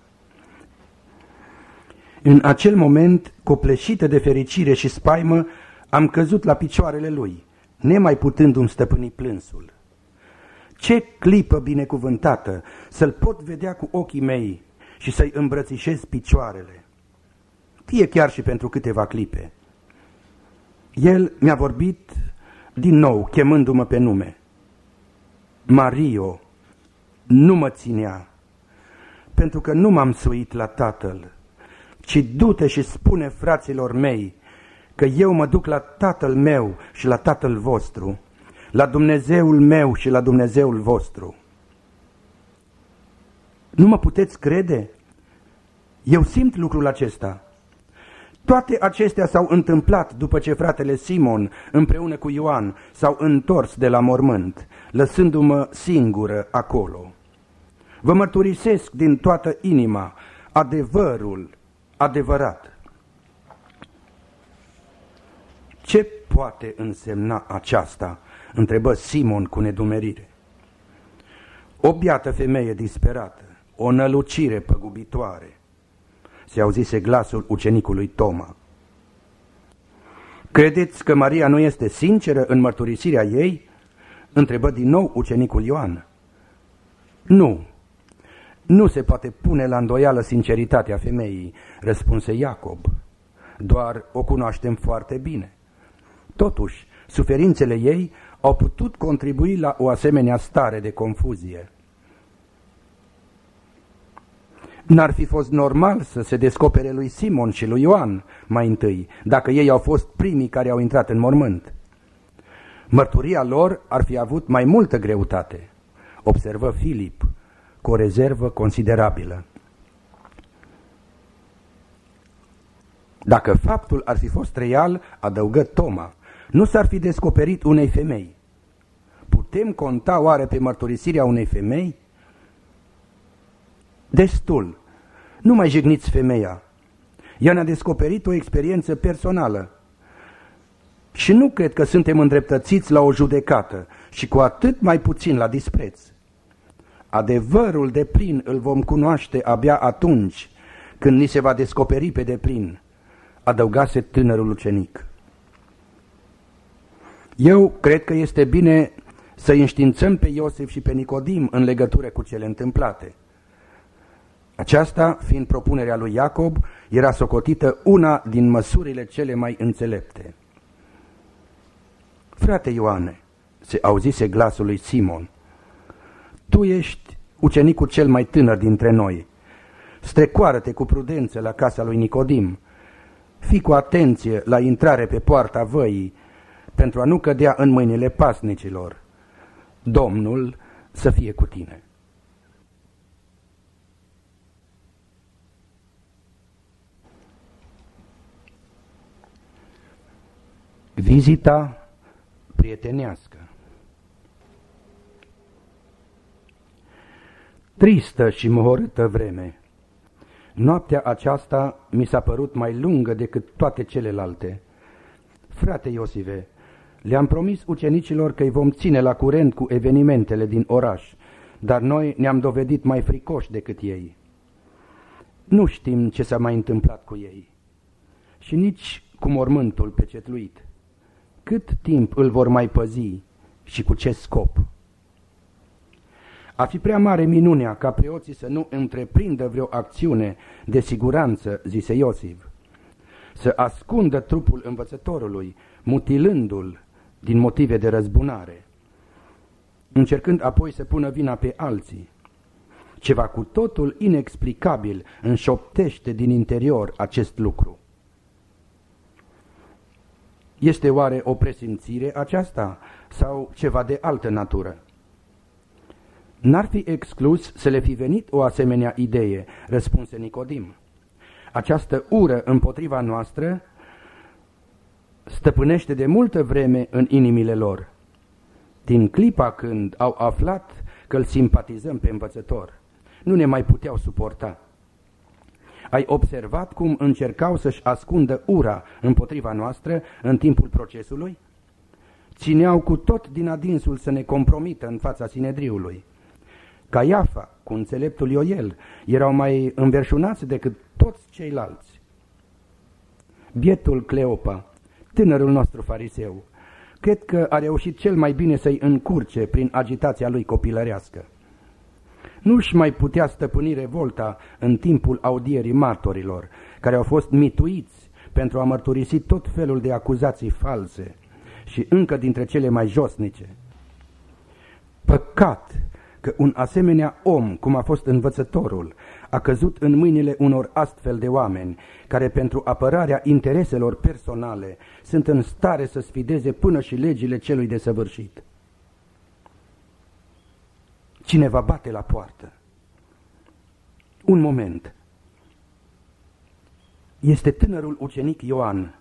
A: În acel moment, copleșită de fericire și spaimă, am căzut la picioarele lui, nemai putându-mi stăpâni plânsul. Ce clipă binecuvântată să-l pot vedea cu ochii mei și să-i îmbrățișez picioarele, fie chiar și pentru câteva clipe. El mi-a vorbit din nou, chemându-mă pe nume. Mario, nu mă ținea, pentru că nu m-am suit la tatăl, ci du-te și spune fraților mei că eu mă duc la tatăl meu și la tatăl vostru, la Dumnezeul meu și la Dumnezeul vostru. Nu mă puteți crede? Eu simt lucrul acesta. Toate acestea s-au întâmplat după ce fratele Simon, împreună cu Ioan, s-au întors de la mormânt, lăsându-mă singură acolo. Vă mărturisesc din toată inima adevărul adevărat. Ce poate însemna aceasta? Întrebă Simon cu nedumerire. O biată femeie disperată, o nălucire păgubitoare, se auzise glasul ucenicului Toma. Credeți că Maria nu este sinceră în mărturisirea ei? Întrebă din nou ucenicul Ioan. Nu, nu se poate pune la îndoială sinceritatea femeii, răspunse Iacob. Doar o cunoaștem foarte bine. Totuși, suferințele ei au putut contribui la o asemenea stare de confuzie. N-ar fi fost normal să se descopere lui Simon și lui Ioan mai întâi, dacă ei au fost primii care au intrat în mormânt. Mărturia lor ar fi avut mai multă greutate, observă Filip, cu o rezervă considerabilă. Dacă faptul ar fi fost real, adăugă Toma, nu s-ar fi descoperit unei femei. Putem conta oare pe mărturisirea unei femei? Destul, nu mai jigniți femeia. Ea ne-a descoperit o experiență personală. Și nu cred că suntem îndreptățiți la o judecată și cu atât mai puțin la dispreț. Adevărul deplin îl vom cunoaște abia atunci când ni se va descoperi pe deplin, adăugase tânărul ucenic. Eu cred că este bine să înștiințăm pe Iosif și pe Nicodim în legătură cu cele întâmplate. Aceasta, fiind propunerea lui Iacob, era socotită una din măsurile cele mai înțelepte. Frate Ioane, se auzise glasul lui Simon, tu ești ucenicul cel mai tânăr dintre noi. Strecoară-te cu prudență la casa lui Nicodim. Fii cu atenție la intrare pe poarta văii, pentru a nu cădea în mâinile pasnicilor. Domnul să fie cu tine. Vizita prietenească. Tristă și mohorâtă vreme. Noaptea aceasta mi s-a părut mai lungă decât toate celelalte. Frate Iosive, le-am promis ucenicilor că îi vom ține la curent cu evenimentele din oraș, dar noi ne-am dovedit mai fricoși decât ei. Nu știm ce s-a mai întâmplat cu ei și nici cu mormântul pecetluit. Cât timp îl vor mai păzi și cu ce scop? A fi prea mare minunea ca preoții să nu întreprindă vreo acțiune de siguranță, zise Iosif, să ascundă trupul învățătorului, mutilându-l din motive de răzbunare, încercând apoi să pună vina pe alții. Ceva cu totul inexplicabil înșoptește din interior acest lucru. Este oare o presimțire aceasta sau ceva de altă natură? N-ar fi exclus să le fi venit o asemenea idee, răspunse Nicodim. Această ură împotriva noastră stăpânește de multă vreme în inimile lor. Din clipa când au aflat că îl simpatizăm pe învățător, nu ne mai puteau suporta. Ai observat cum încercau să-și ascundă ura împotriva noastră în timpul procesului? Țineau cu tot din adinsul să ne compromită în fața Sinedriului. Caiafa, cu înțeleptul Ioel, erau mai înverșunați decât toți ceilalți. Bietul Cleopa, tânărul nostru fariseu, cred că a reușit cel mai bine să-i încurce prin agitația lui copilărească. Nu-și mai putea stăpâni revolta în timpul audierii martorilor, care au fost mituiți pentru a mărturisi tot felul de acuzații false și încă dintre cele mai josnice. Păcat că un asemenea om, cum a fost învățătorul, a căzut în mâinile unor astfel de oameni, care pentru apărarea intereselor personale sunt în stare să sfideze până și legile celui desăvârșit. Cineva bate la poartă. Un moment. Este tânărul ucenic Ioan.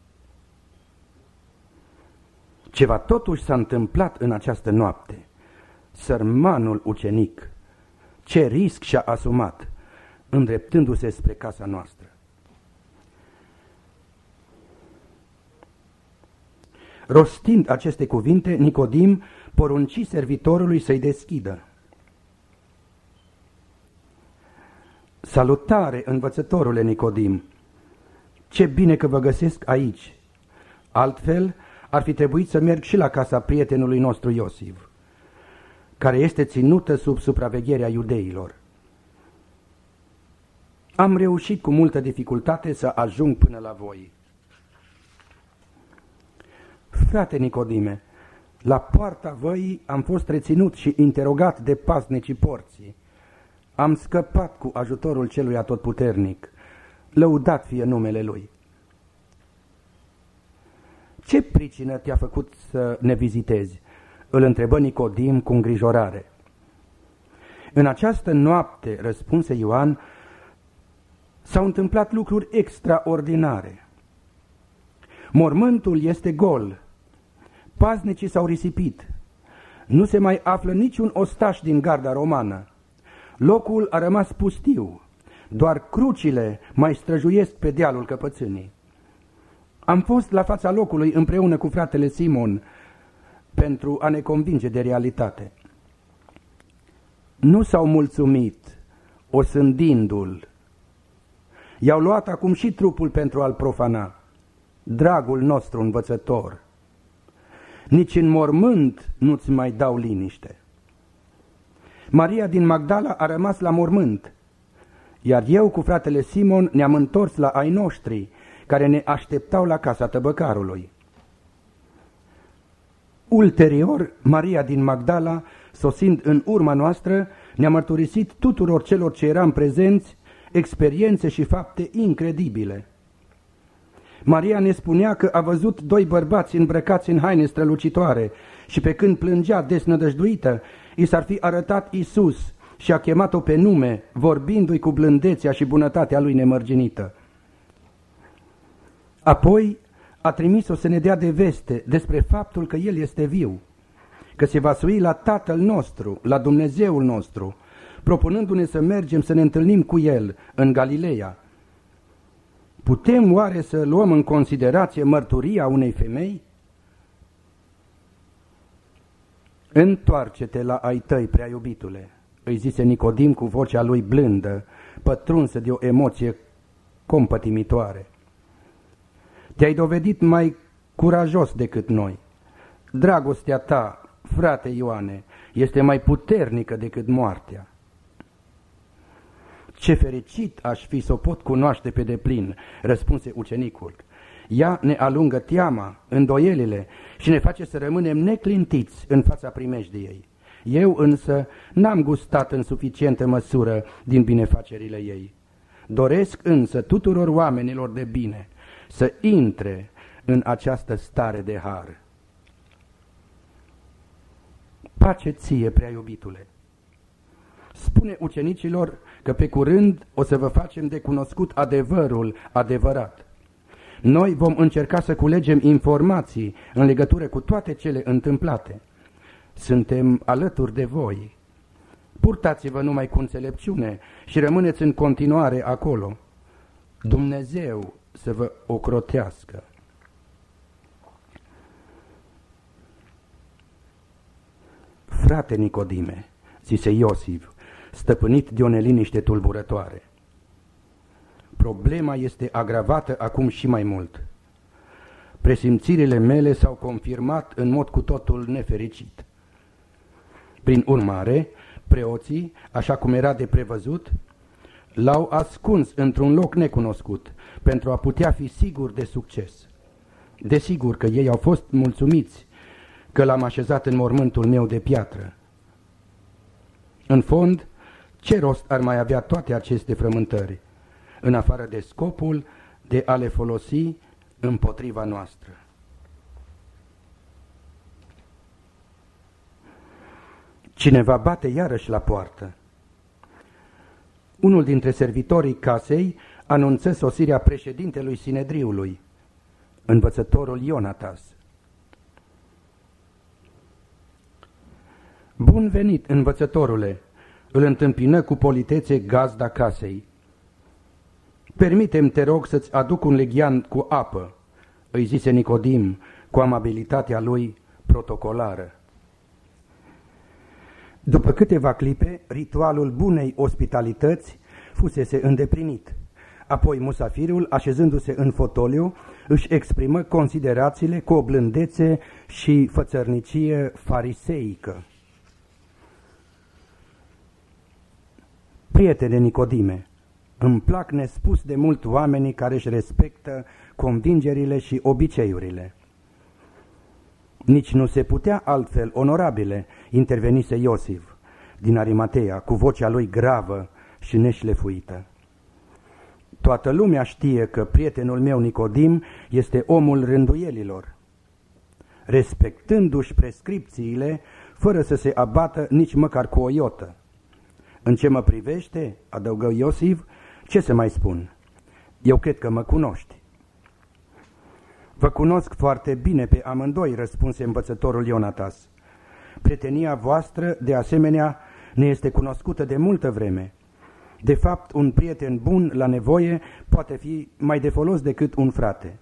A: Ceva totuși s-a întâmplat în această noapte. Sărmanul ucenic, ce risc și-a asumat, îndreptându-se spre casa noastră. Rostind aceste cuvinte, Nicodim porunci servitorului să-i deschidă. Salutare, învățătorule Nicodim! Ce bine că vă găsesc aici! Altfel, ar fi trebuit să merg și la casa prietenului nostru Iosif, care este ținută sub supravegherea iudeilor. Am reușit cu multă dificultate să ajung până la voi. Frate Nicodime, la poarta văii am fost reținut și interogat de paznicii porții. Am scăpat cu ajutorul celui atotputernic, lăudat fie numele lui. Ce pricină te-a făcut să ne vizitezi? Îl întrebă Nicodim cu îngrijorare. În această noapte, răspunse Ioan, s-au întâmplat lucruri extraordinare. Mormântul este gol, paznicii s-au risipit, nu se mai află niciun ostaș din garda romană, locul a rămas pustiu, doar crucile mai străjuiesc pe dealul căpățânii. Am fost la fața locului împreună cu fratele Simon pentru a ne convinge de realitate. Nu s-au mulțumit osândindu-l. I-au luat acum și trupul pentru a-l profana. Dragul nostru învățător, nici în mormânt nu-ți mai dau liniște. Maria din Magdala a rămas la mormânt, iar eu cu fratele Simon ne-am întors la ai noștri, care ne așteptau la casa tăbăcarului. Ulterior, Maria din Magdala, sosind în urma noastră, ne-a mărturisit tuturor celor ce eram prezenți experiențe și fapte incredibile. Maria ne spunea că a văzut doi bărbați îmbrăcați în haine strălucitoare și pe când plângea desnădăjduită, i s-ar fi arătat Iisus și a chemat-o pe nume, vorbindu-i cu blândețea și bunătatea lui nemărginită. Apoi a trimis-o să ne dea de veste despre faptul că El este viu, că se va sui la Tatăl nostru, la Dumnezeul nostru, propunându-ne să mergem să ne întâlnim cu El în Galileea. Putem oare să luăm în considerație mărturia unei femei? Întoarce-te la ai tăi, prea iubitule, îi zise Nicodim cu vocea lui blândă, pătrunsă de o emoție compătimitoare. Te-ai dovedit mai curajos decât noi. Dragostea ta, frate Ioane, este mai puternică decât moartea. Ce fericit aș fi să o pot cunoaște pe deplin, răspunse ucenicul. Ea ne alungă teama, îndoielile și ne face să rămânem neclintiți în fața primejdiei. Eu însă n-am gustat în suficientă măsură din binefacerile ei. Doresc însă tuturor oamenilor de bine să intre în această stare de har. Pace ție, prea iubitule! Spune ucenicilor că pe curând o să vă facem de cunoscut adevărul adevărat. Noi vom încerca să culegem informații în legătură cu toate cele întâmplate. Suntem alături de voi. Purtați-vă numai cu înțelepciune și rămâneți în continuare acolo. Dumnezeu să vă ocrotească. Frate Nicodime, zise Iosif, stăpânit de o neliniște tulburătoare, problema este agravată acum și mai mult. Presimțirile mele s-au confirmat în mod cu totul nefericit. Prin urmare, preoții, așa cum era de prevăzut, l-au ascuns într-un loc necunoscut pentru a putea fi siguri de succes. Desigur că ei au fost mulțumiți că l-am așezat în mormântul meu de piatră. În fond, ce rost ar mai avea toate aceste frământări, în afară de scopul de a le folosi împotriva noastră? Cineva bate iarăși la poartă. Unul dintre servitorii casei anunță sosirea președintelui Sinedriului, învățătorul Ionatas. Bun venit, învățătorule, îl întâmpină cu politețe gazda casei. Permite-mi, te rog, să-ți aduc un leghean cu apă, îi zise Nicodim cu amabilitatea lui protocolară. După câteva clipe, ritualul bunei ospitalități fusese îndeplinit. Apoi musafirul, așezându-se în fotoliu, își exprimă considerațiile cu o blândețe și fățărnicie fariseică. Prietene Nicodime, îmi plac nespus de mult oamenii care își respectă convingerile și obiceiurile. Nici nu se putea altfel, onorabile, intervenise Iosif din Arimatea cu vocea lui gravă și neșlefuită. Toată lumea știe că prietenul meu Nicodim este omul rânduielilor, respectându-și prescripțiile fără să se abată nici măcar cu o iotă. În ce mă privește, adăugă Iosif, ce să mai spun? Eu cred că mă cunoști. Vă cunosc foarte bine pe amândoi, răspunse învățătorul Ionatas. Prietenia voastră, de asemenea, ne este cunoscută de multă vreme. De fapt, un prieten bun la nevoie poate fi mai de folos decât un frate.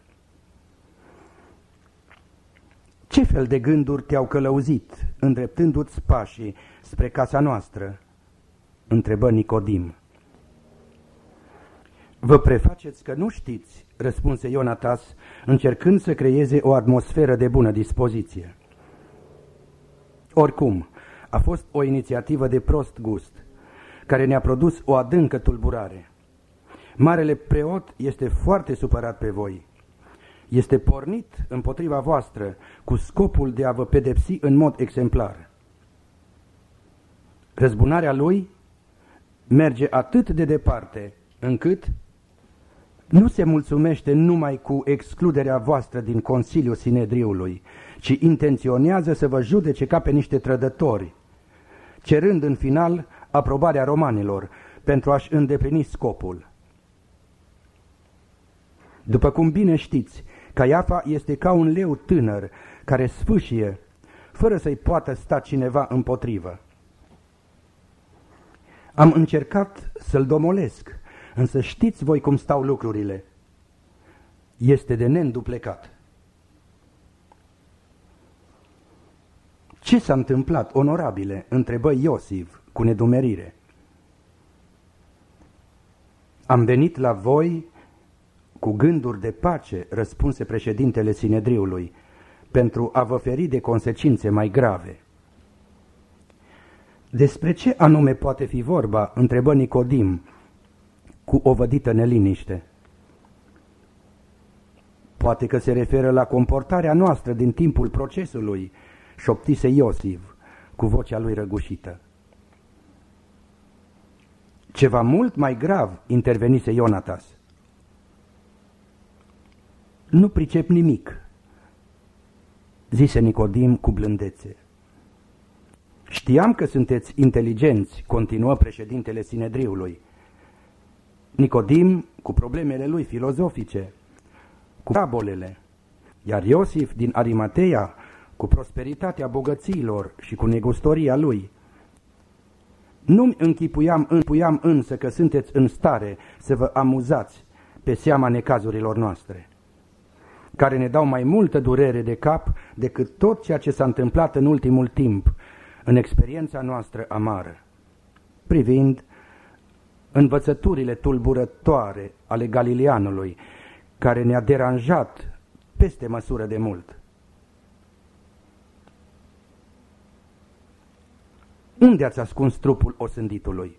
A: Ce fel de gânduri te-au călăuzit, îndreptându-ți pașii spre casa noastră? Întrebă Nicodim. Vă prefaceți că nu știți, răspunse Ionatas, încercând să creeze o atmosferă de bună dispoziție. Oricum, a fost o inițiativă de prost gust, care ne-a produs o adâncă tulburare. Marele preot este foarte supărat pe voi. Este pornit împotriva voastră cu scopul de a vă pedepsi în mod exemplar. Răzbunarea lui merge atât de departe încât nu se mulțumește numai cu excluderea voastră din Consiliul Sinedriului, ci intenționează să vă judece ca pe niște trădători, cerând în final aprobarea romanilor pentru a-și îndeplini scopul. După cum bine știți, Caiafa este ca un leu tânăr care sfâșie fără să-i poată sta cineva împotrivă. Am încercat să-l domolesc, însă știți voi cum stau lucrurile. Este de neînduplecat. Ce s-a întâmplat, onorabile? Întrebă Iosif cu nedumerire. Am venit la voi cu gânduri de pace, răspunse președintele Sinedriului, pentru a vă feri de consecințe mai grave. Despre ce anume poate fi vorba? Întrebă Nicodim cu o vădită neliniște. Poate că se referă la comportarea noastră din timpul procesului, șoptise Iosif cu vocea lui răgușită. Ceva mult mai grav, intervenise Ionatas. Nu pricep nimic, zise Nicodim cu blândețe. Știam că sunteți inteligenți, continuă președintele Sinedriului. Nicodim cu problemele lui filozofice, cu parabolele, iar Iosif din Arimateia cu prosperitatea bogăților și cu negustoria lui. Nu-mi închipuiam, închipuiam însă că sunteți în stare să vă amuzați pe seama necazurilor noastre, care ne dau mai multă durere de cap decât tot ceea ce s-a întâmplat în ultimul timp, în experiența noastră amară, privind învățăturile tulburătoare ale Galileanului, care ne-a deranjat peste măsură de mult. Unde ați ascuns trupul osânditului?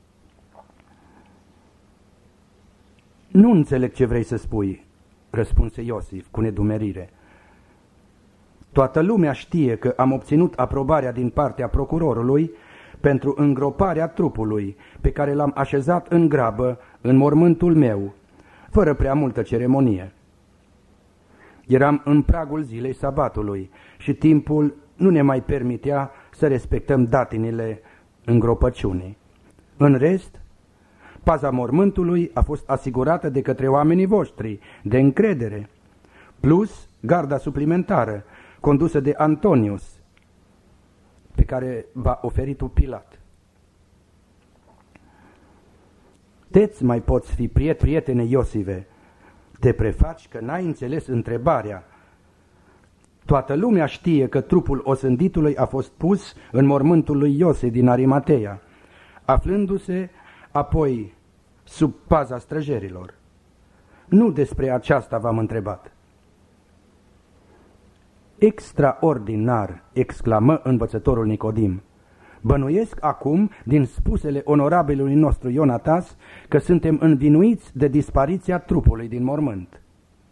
A: Nu înțeleg ce vrei să spui, răspunse Iosif cu nedumerire. Toată lumea știe că am obținut aprobarea din partea procurorului pentru îngroparea trupului pe care l-am așezat în grabă în mormântul meu, fără prea multă ceremonie. Eram în pragul zilei sabatului și timpul nu ne mai permitea să respectăm datinile îngropăciunii. În rest, paza mormântului a fost asigurată de către oamenii voștri, de încredere, plus garda suplimentară, condusă de Antonius, pe care v-a oferit-o Pilat. Te-ți mai poți fi prietene, Iosive, te prefaci că n-ai înțeles întrebarea. Toată lumea știe că trupul osânditului a fost pus în mormântul lui Iosif din Arimateia, aflându-se apoi sub paza străjerilor. Nu despre aceasta v-am întrebat. Extraordinar, exclamă învățătorul Nicodim. Bănuiesc acum, din spusele onorabilului nostru Ionatas, că suntem învinuiți de dispariția trupului din mormânt.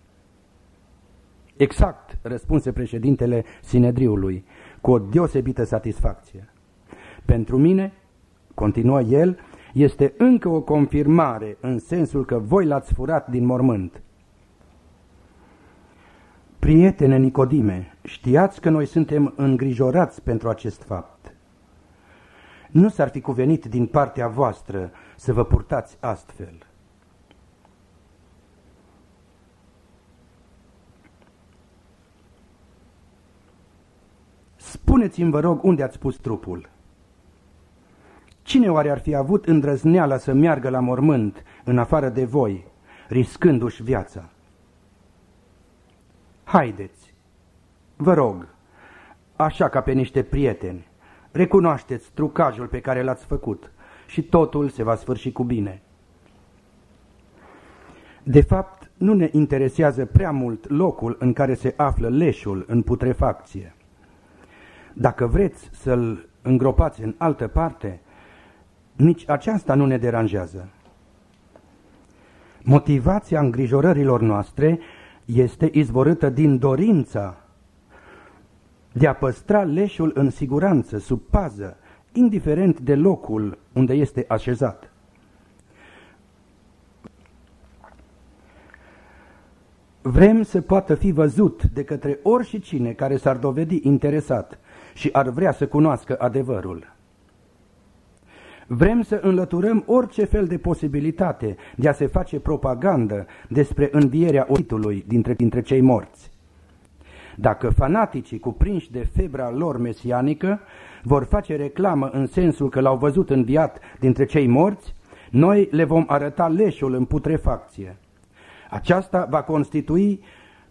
A: Exact, răspunse președintele Sinedriului, cu o deosebită satisfacție. Pentru mine, continuă el, este încă o confirmare în sensul că voi l-ați furat din mormânt. Prietene Nicodime, știați că noi suntem îngrijorați pentru acest fapt. Nu s-ar fi cuvenit din partea voastră să vă purtați astfel. Spuneți-mi, vă rog, unde ați pus trupul? Cine Cine oare ar fi avut îndrăzneala să meargă la mormânt în afară de voi, riscându-și viața? Haideți, vă rog, așa ca pe niște prieteni, recunoașteți trucajul pe care l-ați făcut și totul se va sfârși cu bine. De fapt, nu ne interesează prea mult locul în care se află leșul în putrefacție. Dacă vreți să-l îngropați în altă parte, nici aceasta nu ne deranjează. Motivația îngrijorărilor noastre este izvorâtă din dorința de a păstra leșul în siguranță, sub pază, indiferent de locul unde este așezat. Vrem să poată fi văzut de către oricine care s-ar dovedi interesat și ar vrea să cunoască adevărul. Vrem să înlăturăm orice fel de posibilitate de a se face propagandă despre învierea oitului dintre, dintre cei morți. Dacă fanaticii cuprinși de febra lor mesianică vor face reclamă în sensul că l-au văzut înviat dintre cei morți, noi le vom arăta leșul în putrefacție. Aceasta va constitui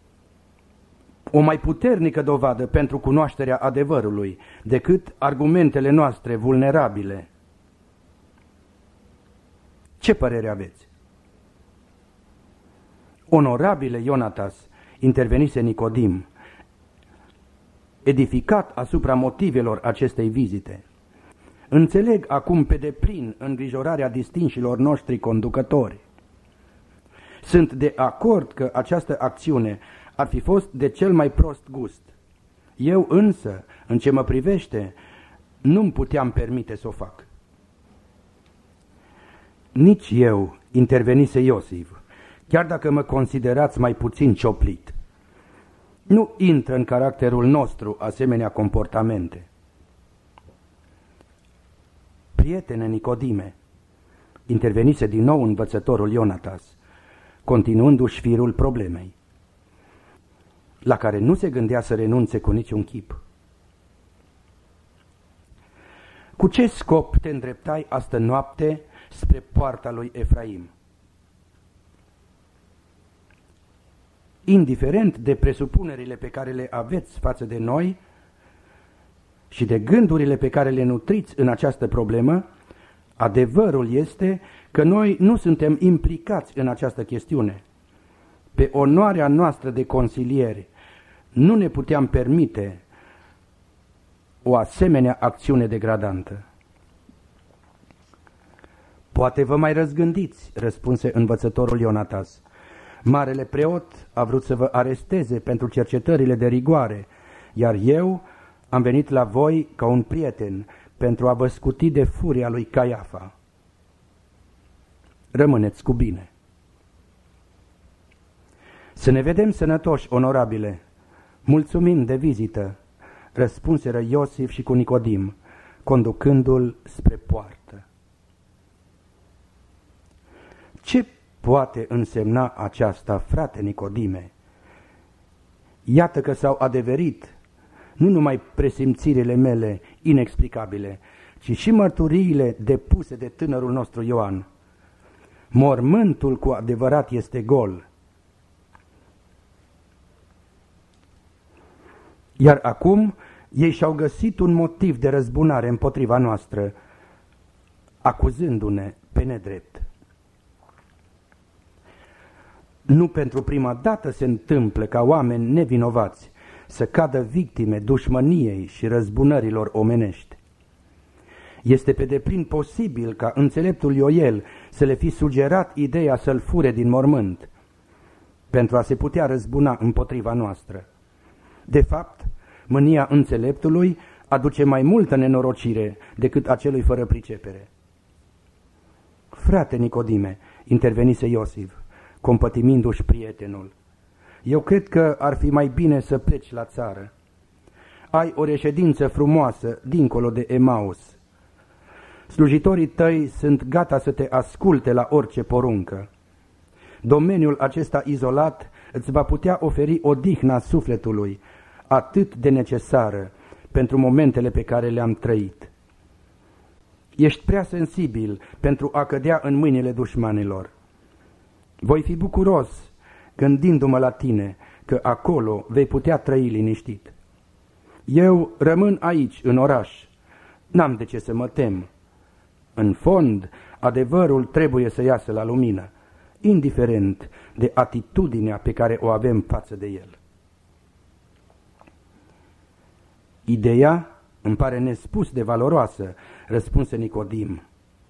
A: o mai puternică dovadă pentru cunoașterea adevărului decât argumentele noastre vulnerabile. Ce părere aveți? Onorabile Ionatas, intervenise Nicodim, edificat asupra motivelor acestei vizite. Înțeleg acum pe deplin îngrijorarea distinșilor noștri conducători. Sunt de acord că această acțiune ar fi fost de cel mai prost gust. Eu însă, în ce mă privește, nu-mi puteam permite să o fac. Nici eu, intervenise Iosif, chiar dacă mă considerați mai puțin cioplit. Nu intră în caracterul nostru asemenea comportamente. Prietene Nicodime, intervenise din nou învățătorul Ionatas, continuându-și firul problemei, la care nu se gândea să renunțe cu niciun chip. Cu ce scop te îndreptai astă noapte spre poarta lui Efraim? Indiferent de presupunerile pe care le aveți față de noi și de gândurile pe care le nutriți în această problemă, adevărul este că noi nu suntem implicați în această chestiune. Pe onoarea noastră de consilieri nu ne puteam permite o asemenea acțiune degradantă. Poate vă mai răzgândiți, răspunse învățătorul Ionatas. Marele preot a vrut să vă aresteze pentru cercetările de rigoare, iar eu am venit la voi ca un prieten pentru a vă scuti de furia lui Caiafa. Rămâneți cu bine. Să ne vedem sănătoși, onorabile. Mulțumim de vizită, răspunseră Iosif și cu Nicodim, conducându-l spre poartă. Ce poate însemna aceasta, frate Nicodime? Iată că s-au adeverit nu numai presimțirile mele inexplicabile, ci și mărturiile depuse de tânărul nostru Ioan. Mormântul cu adevărat este gol. Iar acum ei și-au găsit un motiv de răzbunare împotriva noastră, acuzându-ne pe nedrept. Nu pentru prima dată se întâmplă ca oameni nevinovați să cadă victime dușmăniei și răzbunărilor omenești. Este pe deplin posibil ca înțeleptul Ioel să le fi sugerat ideea să-l fure din mormânt, pentru a se putea răzbuna împotriva noastră. De fapt, mânia înțeleptului aduce mai multă nenorocire decât acelui fără pricepere. Frate Nicodime, intervenise Iosif, compătimindu-și prietenul, eu cred că ar fi mai bine să pleci la țară. Ai o reședință frumoasă dincolo de Emaus. Slujitorii tăi sunt gata să te asculte la orice poruncă. Domeniul acesta izolat îți va putea oferi odihna sufletului, atât de necesară pentru momentele pe care le-am trăit. Ești prea sensibil pentru a cădea în mâinile dușmanilor. Voi fi bucuros gândindu-mă la tine, că acolo vei putea trăi liniștit. Eu rămân aici, în oraș. N-am de ce să mă tem. În fond, adevărul trebuie să iasă la lumină, indiferent de atitudinea pe care o avem față de el. Ideea îmi pare nespus de valoroasă, răspunse Nicodim.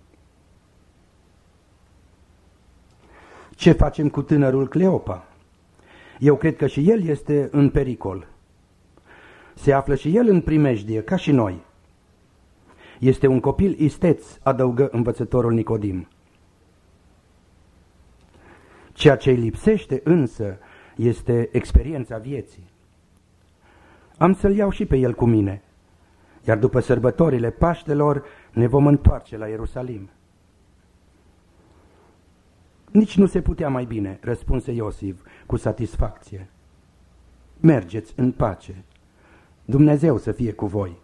A: Ce facem cu tânărul Cleopa? Eu cred că și el este în pericol. Se află și el în primejdie, ca și noi. Este un copil isteț, adăugă învățătorul Nicodim. Ceea ce îi lipsește însă este experiența vieții. Am să-l iau și pe el cu mine, iar după sărbătorile Paștelor ne vom întoarce la Ierusalim. Nici nu se putea mai bine, răspunse Iosif cu satisfacție. Mergeți în pace. Dumnezeu să fie cu voi.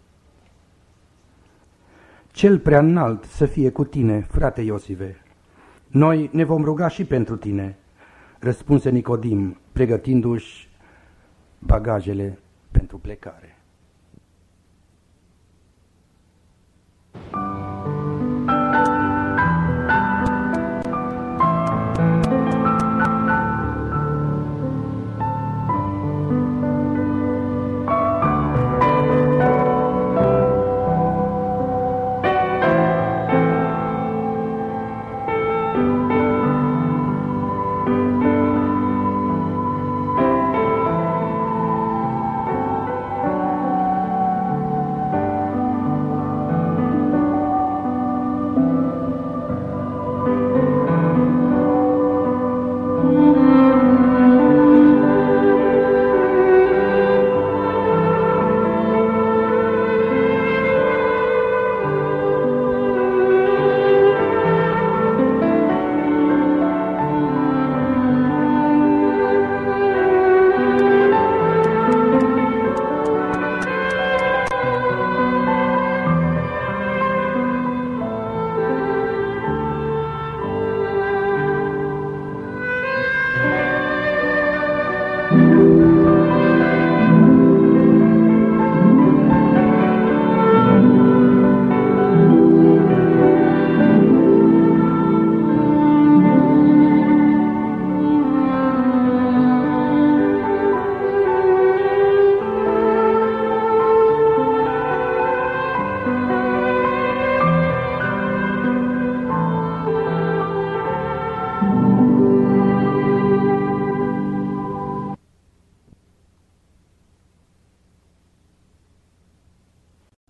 A: Cel prea înalt să fie cu tine, frate Iosive. Noi ne vom ruga și pentru tine, răspunse Nicodim, pregătindu-și bagajele pentru plecare.